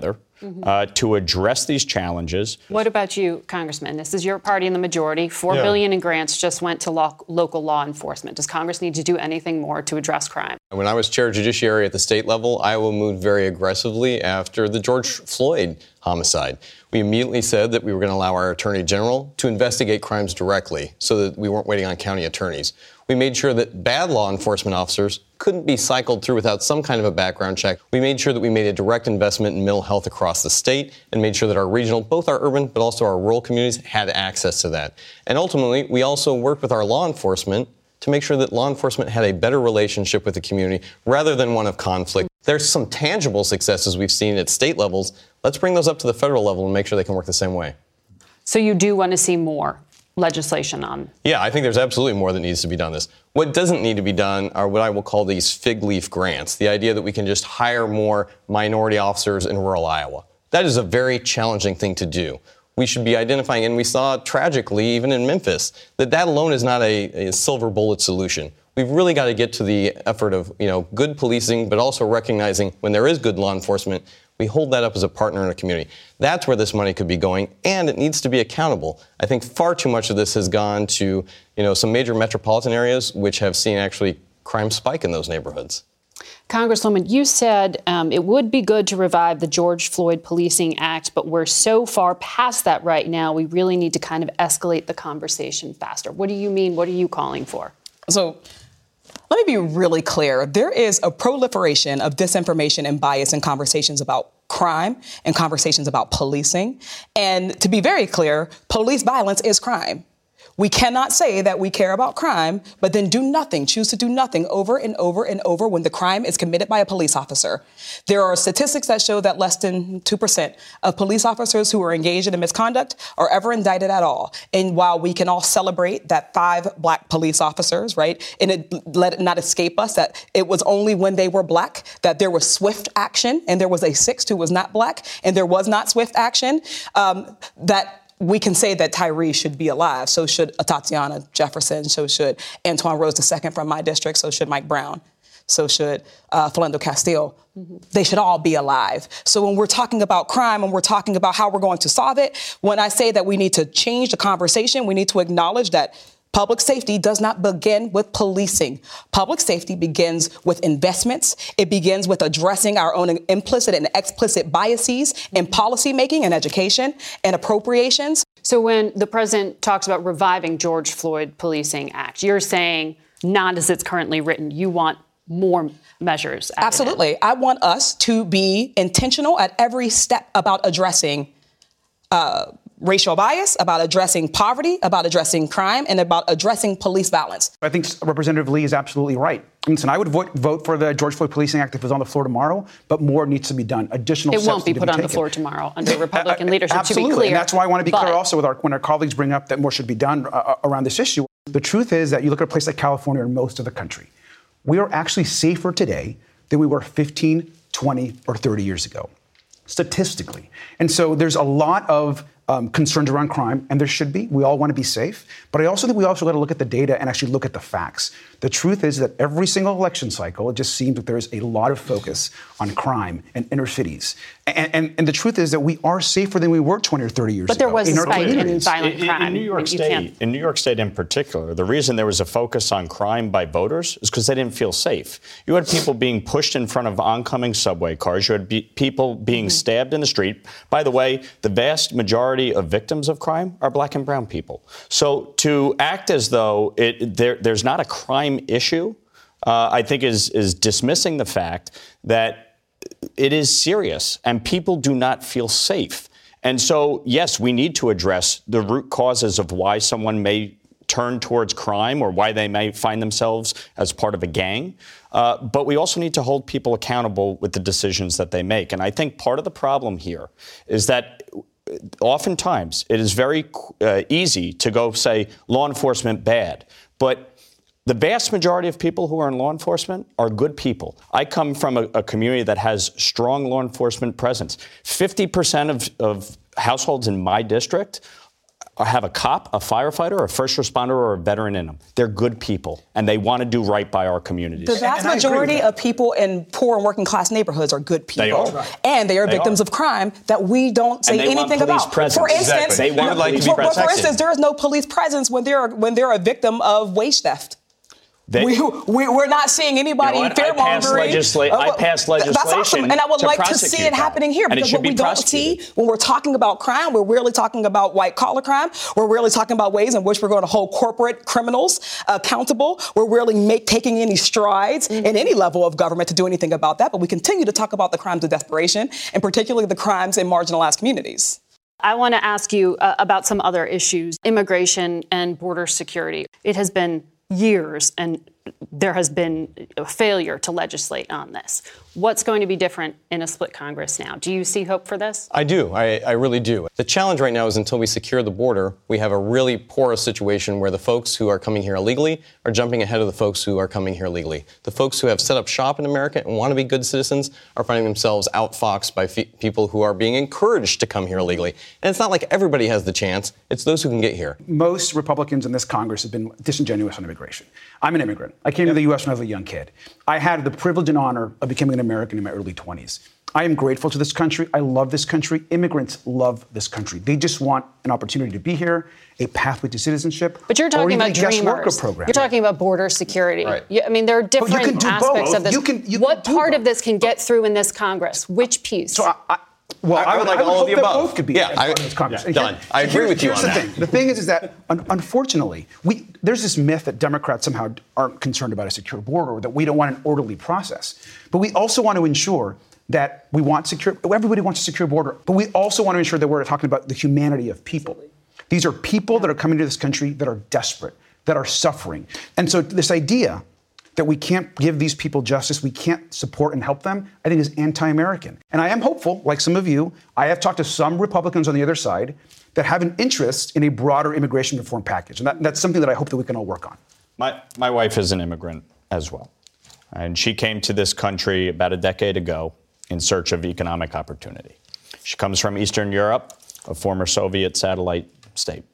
Speaker 3: mm-hmm.
Speaker 2: uh, to address these challenges.
Speaker 3: What about you, Congressman? This is your party in the majority. Four
Speaker 22: Yeah.
Speaker 3: billion in grants just went to lo- local law enforcement. Does Congress need to do anything more to address crime?
Speaker 4: When I was chair of judiciary at the state level, Iowa moved very aggressively after the George Floyd homicide. We immediately said that we were going to allow our attorney general to investigate crimes directly so that we weren't waiting on county attorneys. We made sure that bad law enforcement officers couldn't be cycled through without some kind of a background check. We made sure that we made a direct investment in mental health across the state and made sure that our regional, both our urban but also our rural communities had access to that. And ultimately, we also worked with our law enforcement to make sure that law enforcement had a better relationship with the community rather than one of conflict. There's some tangible successes we've seen at state levels. Let's bring those up to the federal level and make sure they can work the same way.
Speaker 3: So you do want to see more legislation on?
Speaker 4: Yeah, I think there's absolutely more that needs to be done this. What doesn't need to be done are what I will call these fig leaf grants, the idea that we can just hire more minority officers in rural Iowa. That is a very challenging thing to do. We should be identifying, and we saw tragically, even in Memphis, that that alone is not a, a silver bullet solution. We've really got to get to the effort of, you know, good policing, but also recognizing when there is good law enforcement, we hold that up as a partner in a community. That's where this money could be going, and it needs to be accountable. I think far too much of this has gone to, you know, some major metropolitan areas, which have seen actually crime spike in those neighborhoods.
Speaker 3: Congresswoman, you said um, it would be good to revive the George Floyd Policing Act, but we're so far past that right now, we really need to kind of escalate the conversation faster. What do you mean? What are you calling for?
Speaker 5: So let me be really clear. There is a proliferation of disinformation and bias in conversations about crime and conversations about policing. And to be very clear, police violence is crime. We cannot say that we care about crime, but then do nothing, choose to do nothing over and over and over when the crime is committed by a police officer. There are statistics that show that less than two percent of police officers who are engaged in a misconduct are ever indicted at all. And while we can all celebrate that five black police officers, right, and it, let it not escape us that it was only when they were black that there was swift action, and there was a sixth who was not black, and there was not swift action, um, that we can say that Tyree should be alive. So should Tatiana Jefferson. So should Antoine Rose the Second from my district. So should Mike Brown. So should uh, Philando Castile. Mm-hmm. They should all be alive. So when we're talking about crime and we're talking about how we're going to solve it, when I say that we need to change the conversation, we need to acknowledge that public safety does not begin with policing. Public safety begins with investments. It begins with addressing our own implicit and explicit biases in policymaking and education and appropriations.
Speaker 3: So when the president talks about reviving George Floyd Policing Act, you're saying not as it's currently written. You want more measures.
Speaker 5: Absolutely. I want us to be intentional at every step about addressing uh, racial bias, about addressing poverty, about addressing crime, and about addressing police violence.
Speaker 23: I think Representative Lee is absolutely right. Listen, I would vote, vote for the George Floyd Policing Act if it was on the floor tomorrow, but more needs to be done. Additional
Speaker 3: It
Speaker 23: steps
Speaker 3: won't be
Speaker 23: need to
Speaker 3: put on
Speaker 23: taken.
Speaker 3: the floor tomorrow under Republican leadership,
Speaker 23: Absolutely.
Speaker 3: to be clear.
Speaker 23: And that's why I want to be
Speaker 3: but,
Speaker 23: clear also with our, when our colleagues bring up that more should be done uh, around this issue. The truth is that you look at a place like California or most of the country, we are actually safer today than we were fifteen, twenty, or thirty years ago, statistically. And so there's a lot of Um, concerns around crime, and there should be. We all want to be safe. But I also think we also got to look at the data and actually look at the facts. The truth is that every single election cycle, it just seems that there is a lot of focus on crime and inner cities. And, and, and the truth is that we are safer than we were twenty or thirty years ago.
Speaker 3: But there was
Speaker 23: in
Speaker 3: a
Speaker 23: our
Speaker 3: spike in
Speaker 23: communities.
Speaker 3: violent
Speaker 2: In,
Speaker 3: crime.
Speaker 2: in New York
Speaker 3: You
Speaker 2: State,
Speaker 3: can't-
Speaker 2: in New York State in particular, the reason there was a focus on crime by voters is because they didn't feel safe. You had people being pushed in front of oncoming subway cars. You had be- people being mm-hmm. stabbed in the street. By the way, the vast majority of victims of crime are black and brown people. So to act as though it, there, there's not a crime issue, uh, I think is, is dismissing the fact that it is serious and people do not feel safe. And so, yes, we need to address the root causes of why someone may turn towards crime or why they may find themselves as part of a gang. Uh, but we also need to hold people accountable with the decisions that they make. And I think part of the problem here is that oftentimes it is very uh, easy to go say law enforcement bad. But the vast majority of people who are in law enforcement are good people. I come from a, a community that has strong law enforcement presence. fifty percent of, of households in my district have a cop, a firefighter, a first responder, or a veteran in them. They're good people, and they want to do right by our communities.
Speaker 5: The vast majority of people in poor and working class neighborhoods are good people.
Speaker 2: They are.
Speaker 5: And they are
Speaker 2: They
Speaker 5: victims
Speaker 2: are.
Speaker 5: of crime that we don't say
Speaker 2: And they want
Speaker 5: anything
Speaker 2: police
Speaker 5: about.
Speaker 2: presence.
Speaker 5: For instance,
Speaker 2: Exactly. They want
Speaker 5: no,
Speaker 2: police
Speaker 5: for,
Speaker 2: presence.
Speaker 5: for instance, there is no police presence when they're when they're a victim of wage theft.
Speaker 2: They,
Speaker 5: we, we, we're not seeing anybody
Speaker 2: You know what? I passed
Speaker 5: fear-mongering.
Speaker 2: legisla-
Speaker 5: Uh,
Speaker 2: I passed
Speaker 5: That's awesome.
Speaker 2: legislation
Speaker 5: And I would
Speaker 2: to
Speaker 5: like to
Speaker 2: prosecute
Speaker 5: see it
Speaker 2: that.
Speaker 5: happening here,
Speaker 2: And it
Speaker 5: because
Speaker 2: should
Speaker 5: what
Speaker 2: be
Speaker 5: we don't
Speaker 2: prosecuted.
Speaker 5: see when we're talking about crime, we're really talking about white-collar crime. We're really talking about ways in which we're going to hold corporate criminals accountable. We're really make, taking any strides mm-hmm. in any level of government to do anything about that. But we continue to talk about the crimes of desperation, and particularly the crimes in marginalized communities.
Speaker 3: I want to ask you uh, about some other issues, immigration and border security. It has been years, and there has been a failure to legislate on this. What's going to be different in a split Congress now? Do you see hope for this?
Speaker 4: I do. I, I really do. The challenge right now is until we secure the border, we have a really porous situation where the folks who are coming here illegally are jumping ahead of the folks who are coming here legally. The folks who have set up shop in America and want to be good citizens are finding themselves outfoxed by fe- people who are being encouraged to come here illegally. And it's not like everybody has the chance. It's those who can get here.
Speaker 23: Most Republicans in this Congress have been disingenuous on immigration. I'm an immigrant. I came to the U S when I was a young kid. I had the privilege and honor of becoming an American in my early twenties. I am grateful to this country. I love this country. Immigrants love this country. They just want an opportunity to be here, a pathway to citizenship.
Speaker 3: But you're
Speaker 23: or
Speaker 3: talking
Speaker 23: even
Speaker 3: about
Speaker 23: a guest worker
Speaker 3: dreamers.
Speaker 23: program.
Speaker 3: You're talking about border security.
Speaker 23: Right.
Speaker 3: You, I mean, there are
Speaker 23: But you
Speaker 3: different
Speaker 23: can do
Speaker 3: aspects
Speaker 23: both.
Speaker 3: of this.
Speaker 23: You can- you
Speaker 3: what
Speaker 23: can do
Speaker 3: part
Speaker 23: both.
Speaker 3: of this can get through in this Congress? Which piece?
Speaker 23: So I, I, well,
Speaker 4: I- I would like
Speaker 23: I
Speaker 4: all of
Speaker 23: hope
Speaker 4: the
Speaker 23: that
Speaker 4: above.
Speaker 23: Both could be
Speaker 4: Yeah,
Speaker 23: as
Speaker 4: I-
Speaker 23: part of this Congress.
Speaker 4: yeah,
Speaker 23: And
Speaker 4: done.
Speaker 23: here-
Speaker 4: I agree
Speaker 23: here's-
Speaker 4: with you
Speaker 23: here's
Speaker 4: on
Speaker 23: the
Speaker 4: that.
Speaker 23: Thing. The thing is, is that un- unfortunately, we there's this myth that Democrats somehow aren't concerned about a secure border, or that we don't want an orderly process. But we also want to ensure that we want secure. Everybody wants a secure border, but we also want to ensure that we're talking about the humanity of people. These are people that are coming to this country that are desperate, that are suffering, and so this idea that we can't give these people justice, we can't support and help them, I think is anti-American. And I am hopeful, like some of you, I have talked to some Republicans on the other side that have an interest in a broader immigration reform package. And that, that's something that I hope that we can all work on.
Speaker 2: My, my wife is an immigrant as well. And she came to this country about a decade ago in search of economic opportunity. She comes from Eastern Europe, a former Soviet satellite state.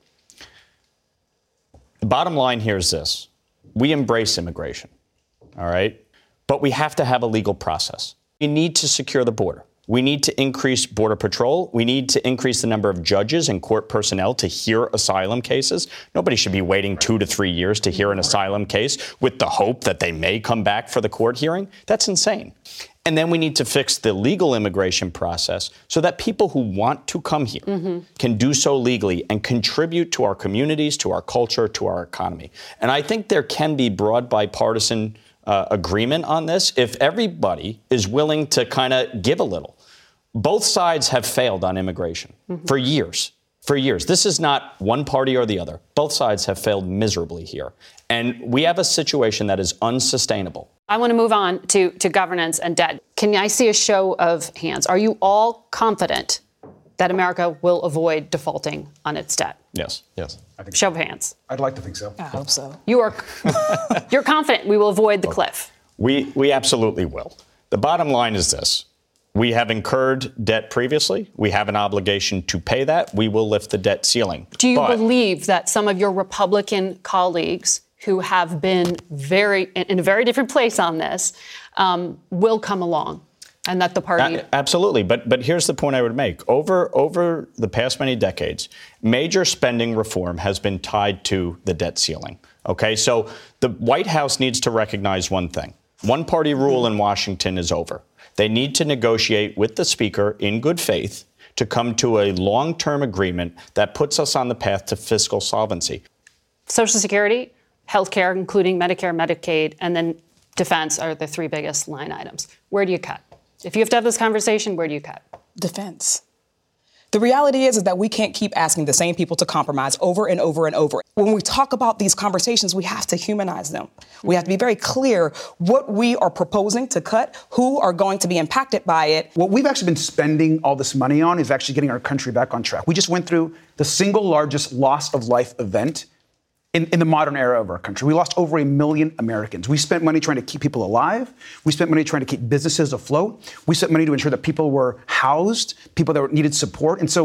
Speaker 2: The bottom line here is this. We embrace immigration. All right? But we have to have a legal process. We need to secure the border. We need to increase Border Patrol. We need to increase the number of judges and court personnel to hear asylum cases. Nobody should be waiting two to three years to hear an asylum case with the hope that they may come back for the court hearing. That's insane. And then we need to fix the legal immigration process so that people who want to come here mm-hmm. can do so legally and contribute to our communities, to our culture, to our economy. And I think there can be broad bipartisan uh, agreement on this if everybody is willing to kind of give a little. Both sides have failed on immigration mm-hmm. for years. For years. This is not one party or the other. Both sides have failed miserably here. And we have a situation that is unsustainable.
Speaker 3: I want to move on to, to governance and debt. Can I see a show of hands? Are you all confident that America will avoid defaulting on its debt?
Speaker 2: Yes.
Speaker 4: Yes.
Speaker 23: I think
Speaker 3: show of hands.
Speaker 23: I'd like to think so.
Speaker 5: I hope so.
Speaker 3: You are you're confident we will avoid the cliff.
Speaker 2: We we absolutely will. The bottom line is this. We have incurred debt previously. We have an obligation to pay that. We will lift the debt ceiling.
Speaker 3: Do you
Speaker 2: but,
Speaker 3: believe that some of your Republican colleagues who have been very in a very different place on this um, will come along, and that the party
Speaker 2: uh, absolutely? But but here's the point I would make: over over the past many decades, major spending reform has been tied to the debt ceiling. Okay, so the White House needs to recognize one thing: one-party rule in Washington is over. They need to negotiate with the Speaker in good faith to come to a long-term agreement that puts us on the path to fiscal solvency.
Speaker 3: Social Security, health care, including Medicare, Medicaid, and then defense are the three biggest line items. Where do you cut? If you have to have this conversation, where do you cut?
Speaker 5: Defense. The reality is, is that we can't keep asking the same people to compromise over and over and over. When we talk about these conversations, we have to humanize them. We have to be very clear what we are proposing to cut, who are going to be impacted by it.
Speaker 23: What we've actually been spending all this money on is actually getting our country back on track. We just went through the single largest loss of life event in, in the modern era of our country. We lost over a million Americans. We spent money trying to keep people alive. We spent money trying to keep businesses afloat. We spent money to ensure that people were housed, people that needed support. And so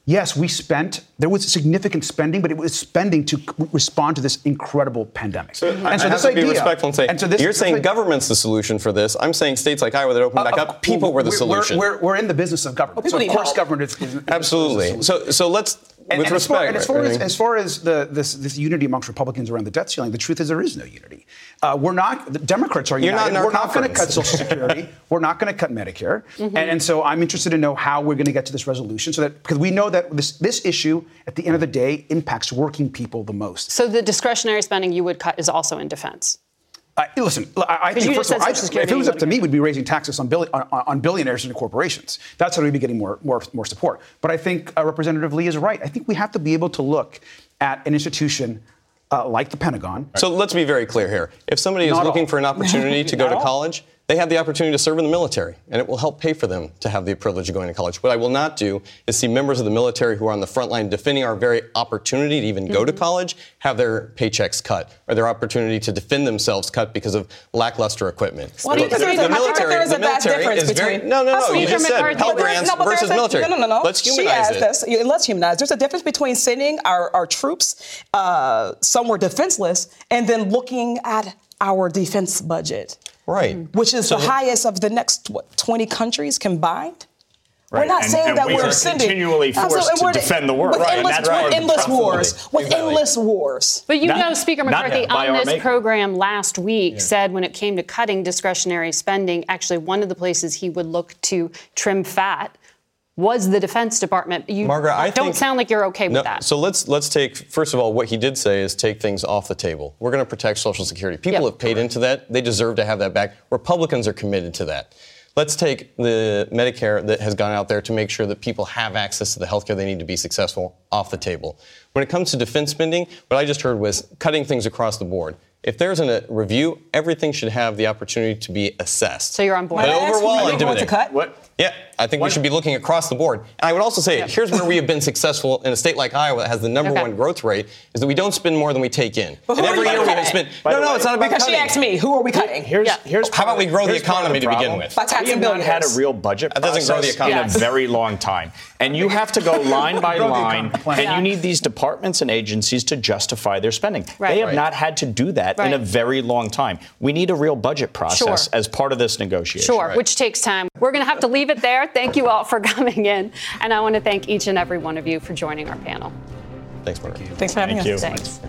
Speaker 23: yes, we spent, there was significant spending, but it was spending to respond to this incredible pandemic.
Speaker 4: So
Speaker 23: and
Speaker 4: I,
Speaker 23: so
Speaker 4: I
Speaker 23: this
Speaker 4: have to
Speaker 23: idea,
Speaker 4: be respectful and say,
Speaker 23: and so this,
Speaker 4: you're saying
Speaker 23: like,
Speaker 4: government's the solution for this. I'm saying states like Iowa that opened back
Speaker 23: uh,
Speaker 4: up, people
Speaker 23: well,
Speaker 4: were the
Speaker 23: we're,
Speaker 4: solution.
Speaker 23: We're, we're, we're in the business of government.
Speaker 5: Well,
Speaker 23: so of
Speaker 5: need
Speaker 23: course
Speaker 5: help.
Speaker 23: government is, is, is
Speaker 4: Absolutely.
Speaker 23: is
Speaker 4: so so let's,
Speaker 23: and,
Speaker 4: with
Speaker 23: and
Speaker 4: respect.
Speaker 23: As far, and as, far
Speaker 4: right?
Speaker 23: as, as far as the, this, this unity amongst Republicans around the debt ceiling, the truth is there is no unity. Uh, we're not, the Democrats are
Speaker 4: You're
Speaker 23: united.
Speaker 4: not in our
Speaker 23: we're not going to
Speaker 4: conference.
Speaker 23: cut Social Security. We're not going to cut Medicare. Mm-hmm. and, and so I'm interested to know how we're going to get to this resolution so that, because we know that this, this issue, at the end of the day, impacts working people the most.
Speaker 3: So the discretionary spending you would cut is also in defense?
Speaker 23: Uh, listen, I, I think, first of all, I, if it was up to me, we'd be raising taxes on, billi- on, on billionaires and corporations. That's how we'd be getting more, more, more support. But I think uh, Representative Lee is right. I think we have to be able to look at an institution uh, like the Pentagon.
Speaker 4: So let's be very clear here. If somebody is
Speaker 23: Not
Speaker 4: looking
Speaker 23: all.
Speaker 4: for an opportunity to go
Speaker 23: Not
Speaker 4: to
Speaker 23: all.
Speaker 4: college, they have the opportunity to serve in the military, and it will help pay for them to have the privilege of going to college. What I will not do is see members of the military who are on the front line defending our very opportunity to even go to college have their paychecks cut or their opportunity to defend themselves cut because of lackluster equipment.
Speaker 5: Well, do you think there's a- I think there is a bad difference
Speaker 4: is very,
Speaker 5: between-
Speaker 4: no, no, no. You
Speaker 5: Speaker
Speaker 4: just said
Speaker 5: McCarthy-
Speaker 4: Pell
Speaker 5: But there's-
Speaker 4: Grants
Speaker 5: no, but
Speaker 4: versus
Speaker 5: there's a-
Speaker 4: military.
Speaker 5: No, no, no.
Speaker 4: Let's
Speaker 5: She
Speaker 4: humanize
Speaker 5: asked
Speaker 4: it.
Speaker 5: this. Yeah, let's humanize. There's a difference between sending our, our troops uh, somewhere defenseless and then looking at our defense budget.
Speaker 4: Right.
Speaker 5: Which is
Speaker 4: So-
Speaker 5: the highest of the next, what, twenty countries combined?
Speaker 6: Right.
Speaker 5: We're not
Speaker 6: And-
Speaker 5: saying
Speaker 6: and
Speaker 5: that
Speaker 6: we
Speaker 5: we're
Speaker 6: are
Speaker 5: sending
Speaker 6: continually forced
Speaker 5: Absolutely,
Speaker 6: to
Speaker 5: we're-
Speaker 6: defend the world.
Speaker 5: with
Speaker 6: Right, and
Speaker 5: endless,
Speaker 6: that's
Speaker 5: with
Speaker 6: right.
Speaker 5: endless
Speaker 6: Absolutely.
Speaker 5: wars, with
Speaker 6: Exactly.
Speaker 5: endless wars.
Speaker 3: But you
Speaker 6: Not-
Speaker 3: know, Speaker
Speaker 6: not
Speaker 3: McCarthy,
Speaker 6: by
Speaker 3: on
Speaker 6: our
Speaker 3: this
Speaker 6: making.
Speaker 3: program last week said when it came to cutting discretionary spending, actually one of the places he would look to trim fat was the Defense Department. You
Speaker 4: Margaret, I
Speaker 3: don't
Speaker 4: think-
Speaker 3: sound like you're okay with
Speaker 4: No,
Speaker 3: that.
Speaker 4: So let's let's take, first of all, what he did say is take things off the table. We're going to protect Social Security. People
Speaker 3: Yep.
Speaker 4: have paid into that. They deserve to have that back. Republicans are committed to that. Let's take the Medicare that has gone out there to make sure that people have access to the health care they need to be successful off the table. When it comes to defense spending, what I just heard was cutting things across the board. If there's a review, everything should have the opportunity to be assessed.
Speaker 3: So you're on board.
Speaker 4: An
Speaker 3: Can I ask
Speaker 4: overall
Speaker 3: you what you want to
Speaker 4: dividend.
Speaker 3: cut?
Speaker 4: What? Yeah, I think we should be looking across the board. And I would also say, here's where we have been successful in a state like Iowa that has the number
Speaker 5: Okay.
Speaker 4: one growth rate, is that we don't spend more than we take in.
Speaker 5: But who
Speaker 4: And
Speaker 5: are
Speaker 4: every
Speaker 5: we
Speaker 4: year we have
Speaker 5: cutting?
Speaker 4: spent.
Speaker 6: By
Speaker 4: No,
Speaker 6: the
Speaker 4: no,
Speaker 6: way-
Speaker 4: it's not about
Speaker 5: Because she
Speaker 4: cutting.
Speaker 5: asked me, who are we cutting?
Speaker 6: Here's,
Speaker 5: Yeah.
Speaker 6: here's
Speaker 4: How about we grow the
Speaker 6: here's part of
Speaker 4: economy to begin
Speaker 6: problem.
Speaker 4: with?
Speaker 5: By
Speaker 6: We
Speaker 5: taxing
Speaker 6: have not had a
Speaker 5: billionaires.
Speaker 6: real budget
Speaker 4: That doesn't grow the
Speaker 6: process
Speaker 4: economy.
Speaker 6: in a very long time. And you have to go line by
Speaker 23: Grow the
Speaker 6: line,
Speaker 23: economy plan.
Speaker 6: and
Speaker 3: Yeah.
Speaker 6: you need these departments and agencies to justify their spending.
Speaker 3: Right.
Speaker 6: They have
Speaker 3: Right.
Speaker 6: not had to do that in a
Speaker 3: Right.
Speaker 6: very long time. We need a real budget process
Speaker 3: Sure.
Speaker 6: as part of this negotiation.
Speaker 3: Sure, which takes time. We're going to have to leave it there. Thank you all for coming in. And I want to thank each and every one of you for joining our panel.
Speaker 4: Thanks, Margaret.
Speaker 5: Thanks for having
Speaker 6: Thank
Speaker 5: us.
Speaker 6: you.
Speaker 3: Thanks.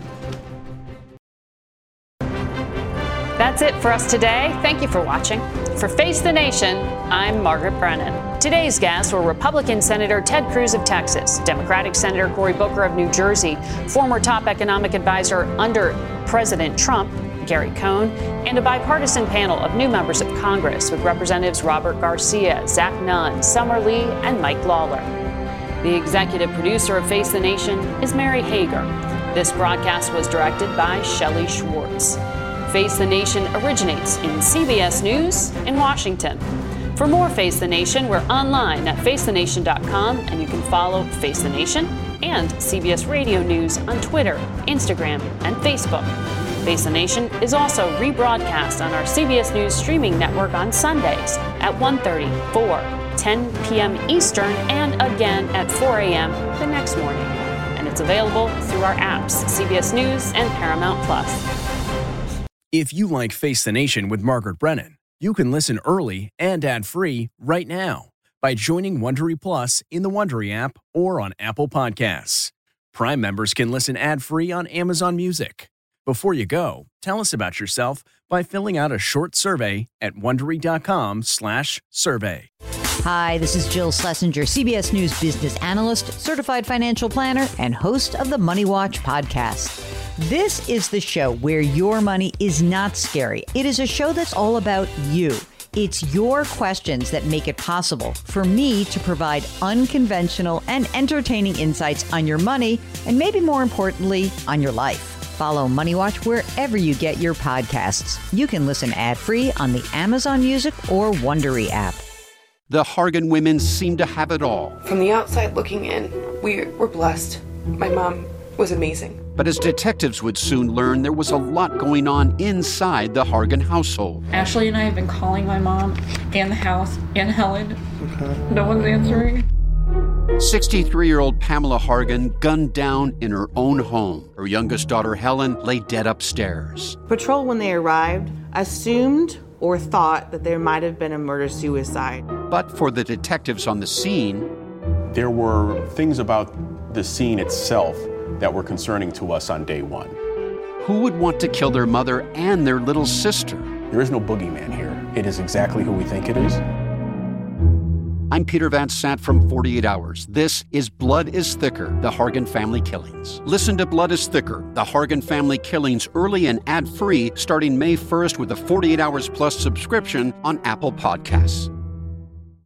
Speaker 3: That's it for us today. Thank you for watching. For Face the Nation, I'm Margaret Brennan. Today's guests were Republican Senator Ted Cruz of Texas, Democratic Senator Cory Booker of New Jersey, former top economic advisor under President Trump, Gary Cohn, and a bipartisan panel of new members of Congress with Representatives Robert Garcia, Zach Nunn, Summer Lee, and Mike Lawler. The executive producer of Face the Nation is Mary Hager. This broadcast was directed by Shelley Schwartz. Face the Nation originates in C B S News in Washington. For more Face the Nation, we're online at face the nation dot com, and you can follow Face the Nation and C B S Radio News on Twitter, Instagram, and Facebook. Face the Nation is also rebroadcast on our C B S News streaming network on Sundays at one thirty, four, ten p.m. Eastern, and again at four a.m. the next morning. And it's available through our apps, C B S News and Paramount Plus.
Speaker 1: If you like Face the Nation with Margaret Brennan, you can listen early and ad-free right now by joining Wondery Plus in the Wondery app or on Apple Podcasts. Prime members can listen ad-free on Amazon Music. Before you go, tell us about yourself by filling out a short survey at Wondery.com slash survey.
Speaker 7: Hi, this is Jill Schlesinger, C B S News business analyst, certified financial planner, and host of the Money Watch podcast. This is the show where your money is not scary. It is a show that's all about you. It's your questions that make it possible for me to provide unconventional and entertaining insights on your money, and maybe more importantly, on your life. Follow Money Watch wherever you get your podcasts. You can listen ad-free on the Amazon Music or Wondery app.
Speaker 8: The Hargan women seem to have it all.
Speaker 24: From the outside looking in, we were blessed. My mom was amazing.
Speaker 8: But as detectives would soon learn, there was a lot going on inside the Hargan household.
Speaker 25: Ashley and I have been calling my mom and the house and Helen. Okay. No one's answering.
Speaker 8: sixty-three-year-old Pamela Hargan gunned down in her own home. Her youngest daughter, Helen, lay dead upstairs.
Speaker 10: Patrol, when they arrived, assumed or thought that there might have been a murder-suicide.
Speaker 8: But for the detectives on the scene,
Speaker 11: there were things about the scene itself that were concerning to us on day one.
Speaker 8: Who would want to kill their mother and their little sister?
Speaker 11: There is no boogeyman here. It is exactly who we think it is.
Speaker 8: I'm Peter Van Sant from forty-eight hours. This is Blood is Thicker, the Hargan Family Killings. Listen to Blood is Thicker, the Hargan Family Killings early and ad-free starting May first with a forty-eight hours plus subscription on Apple Podcasts.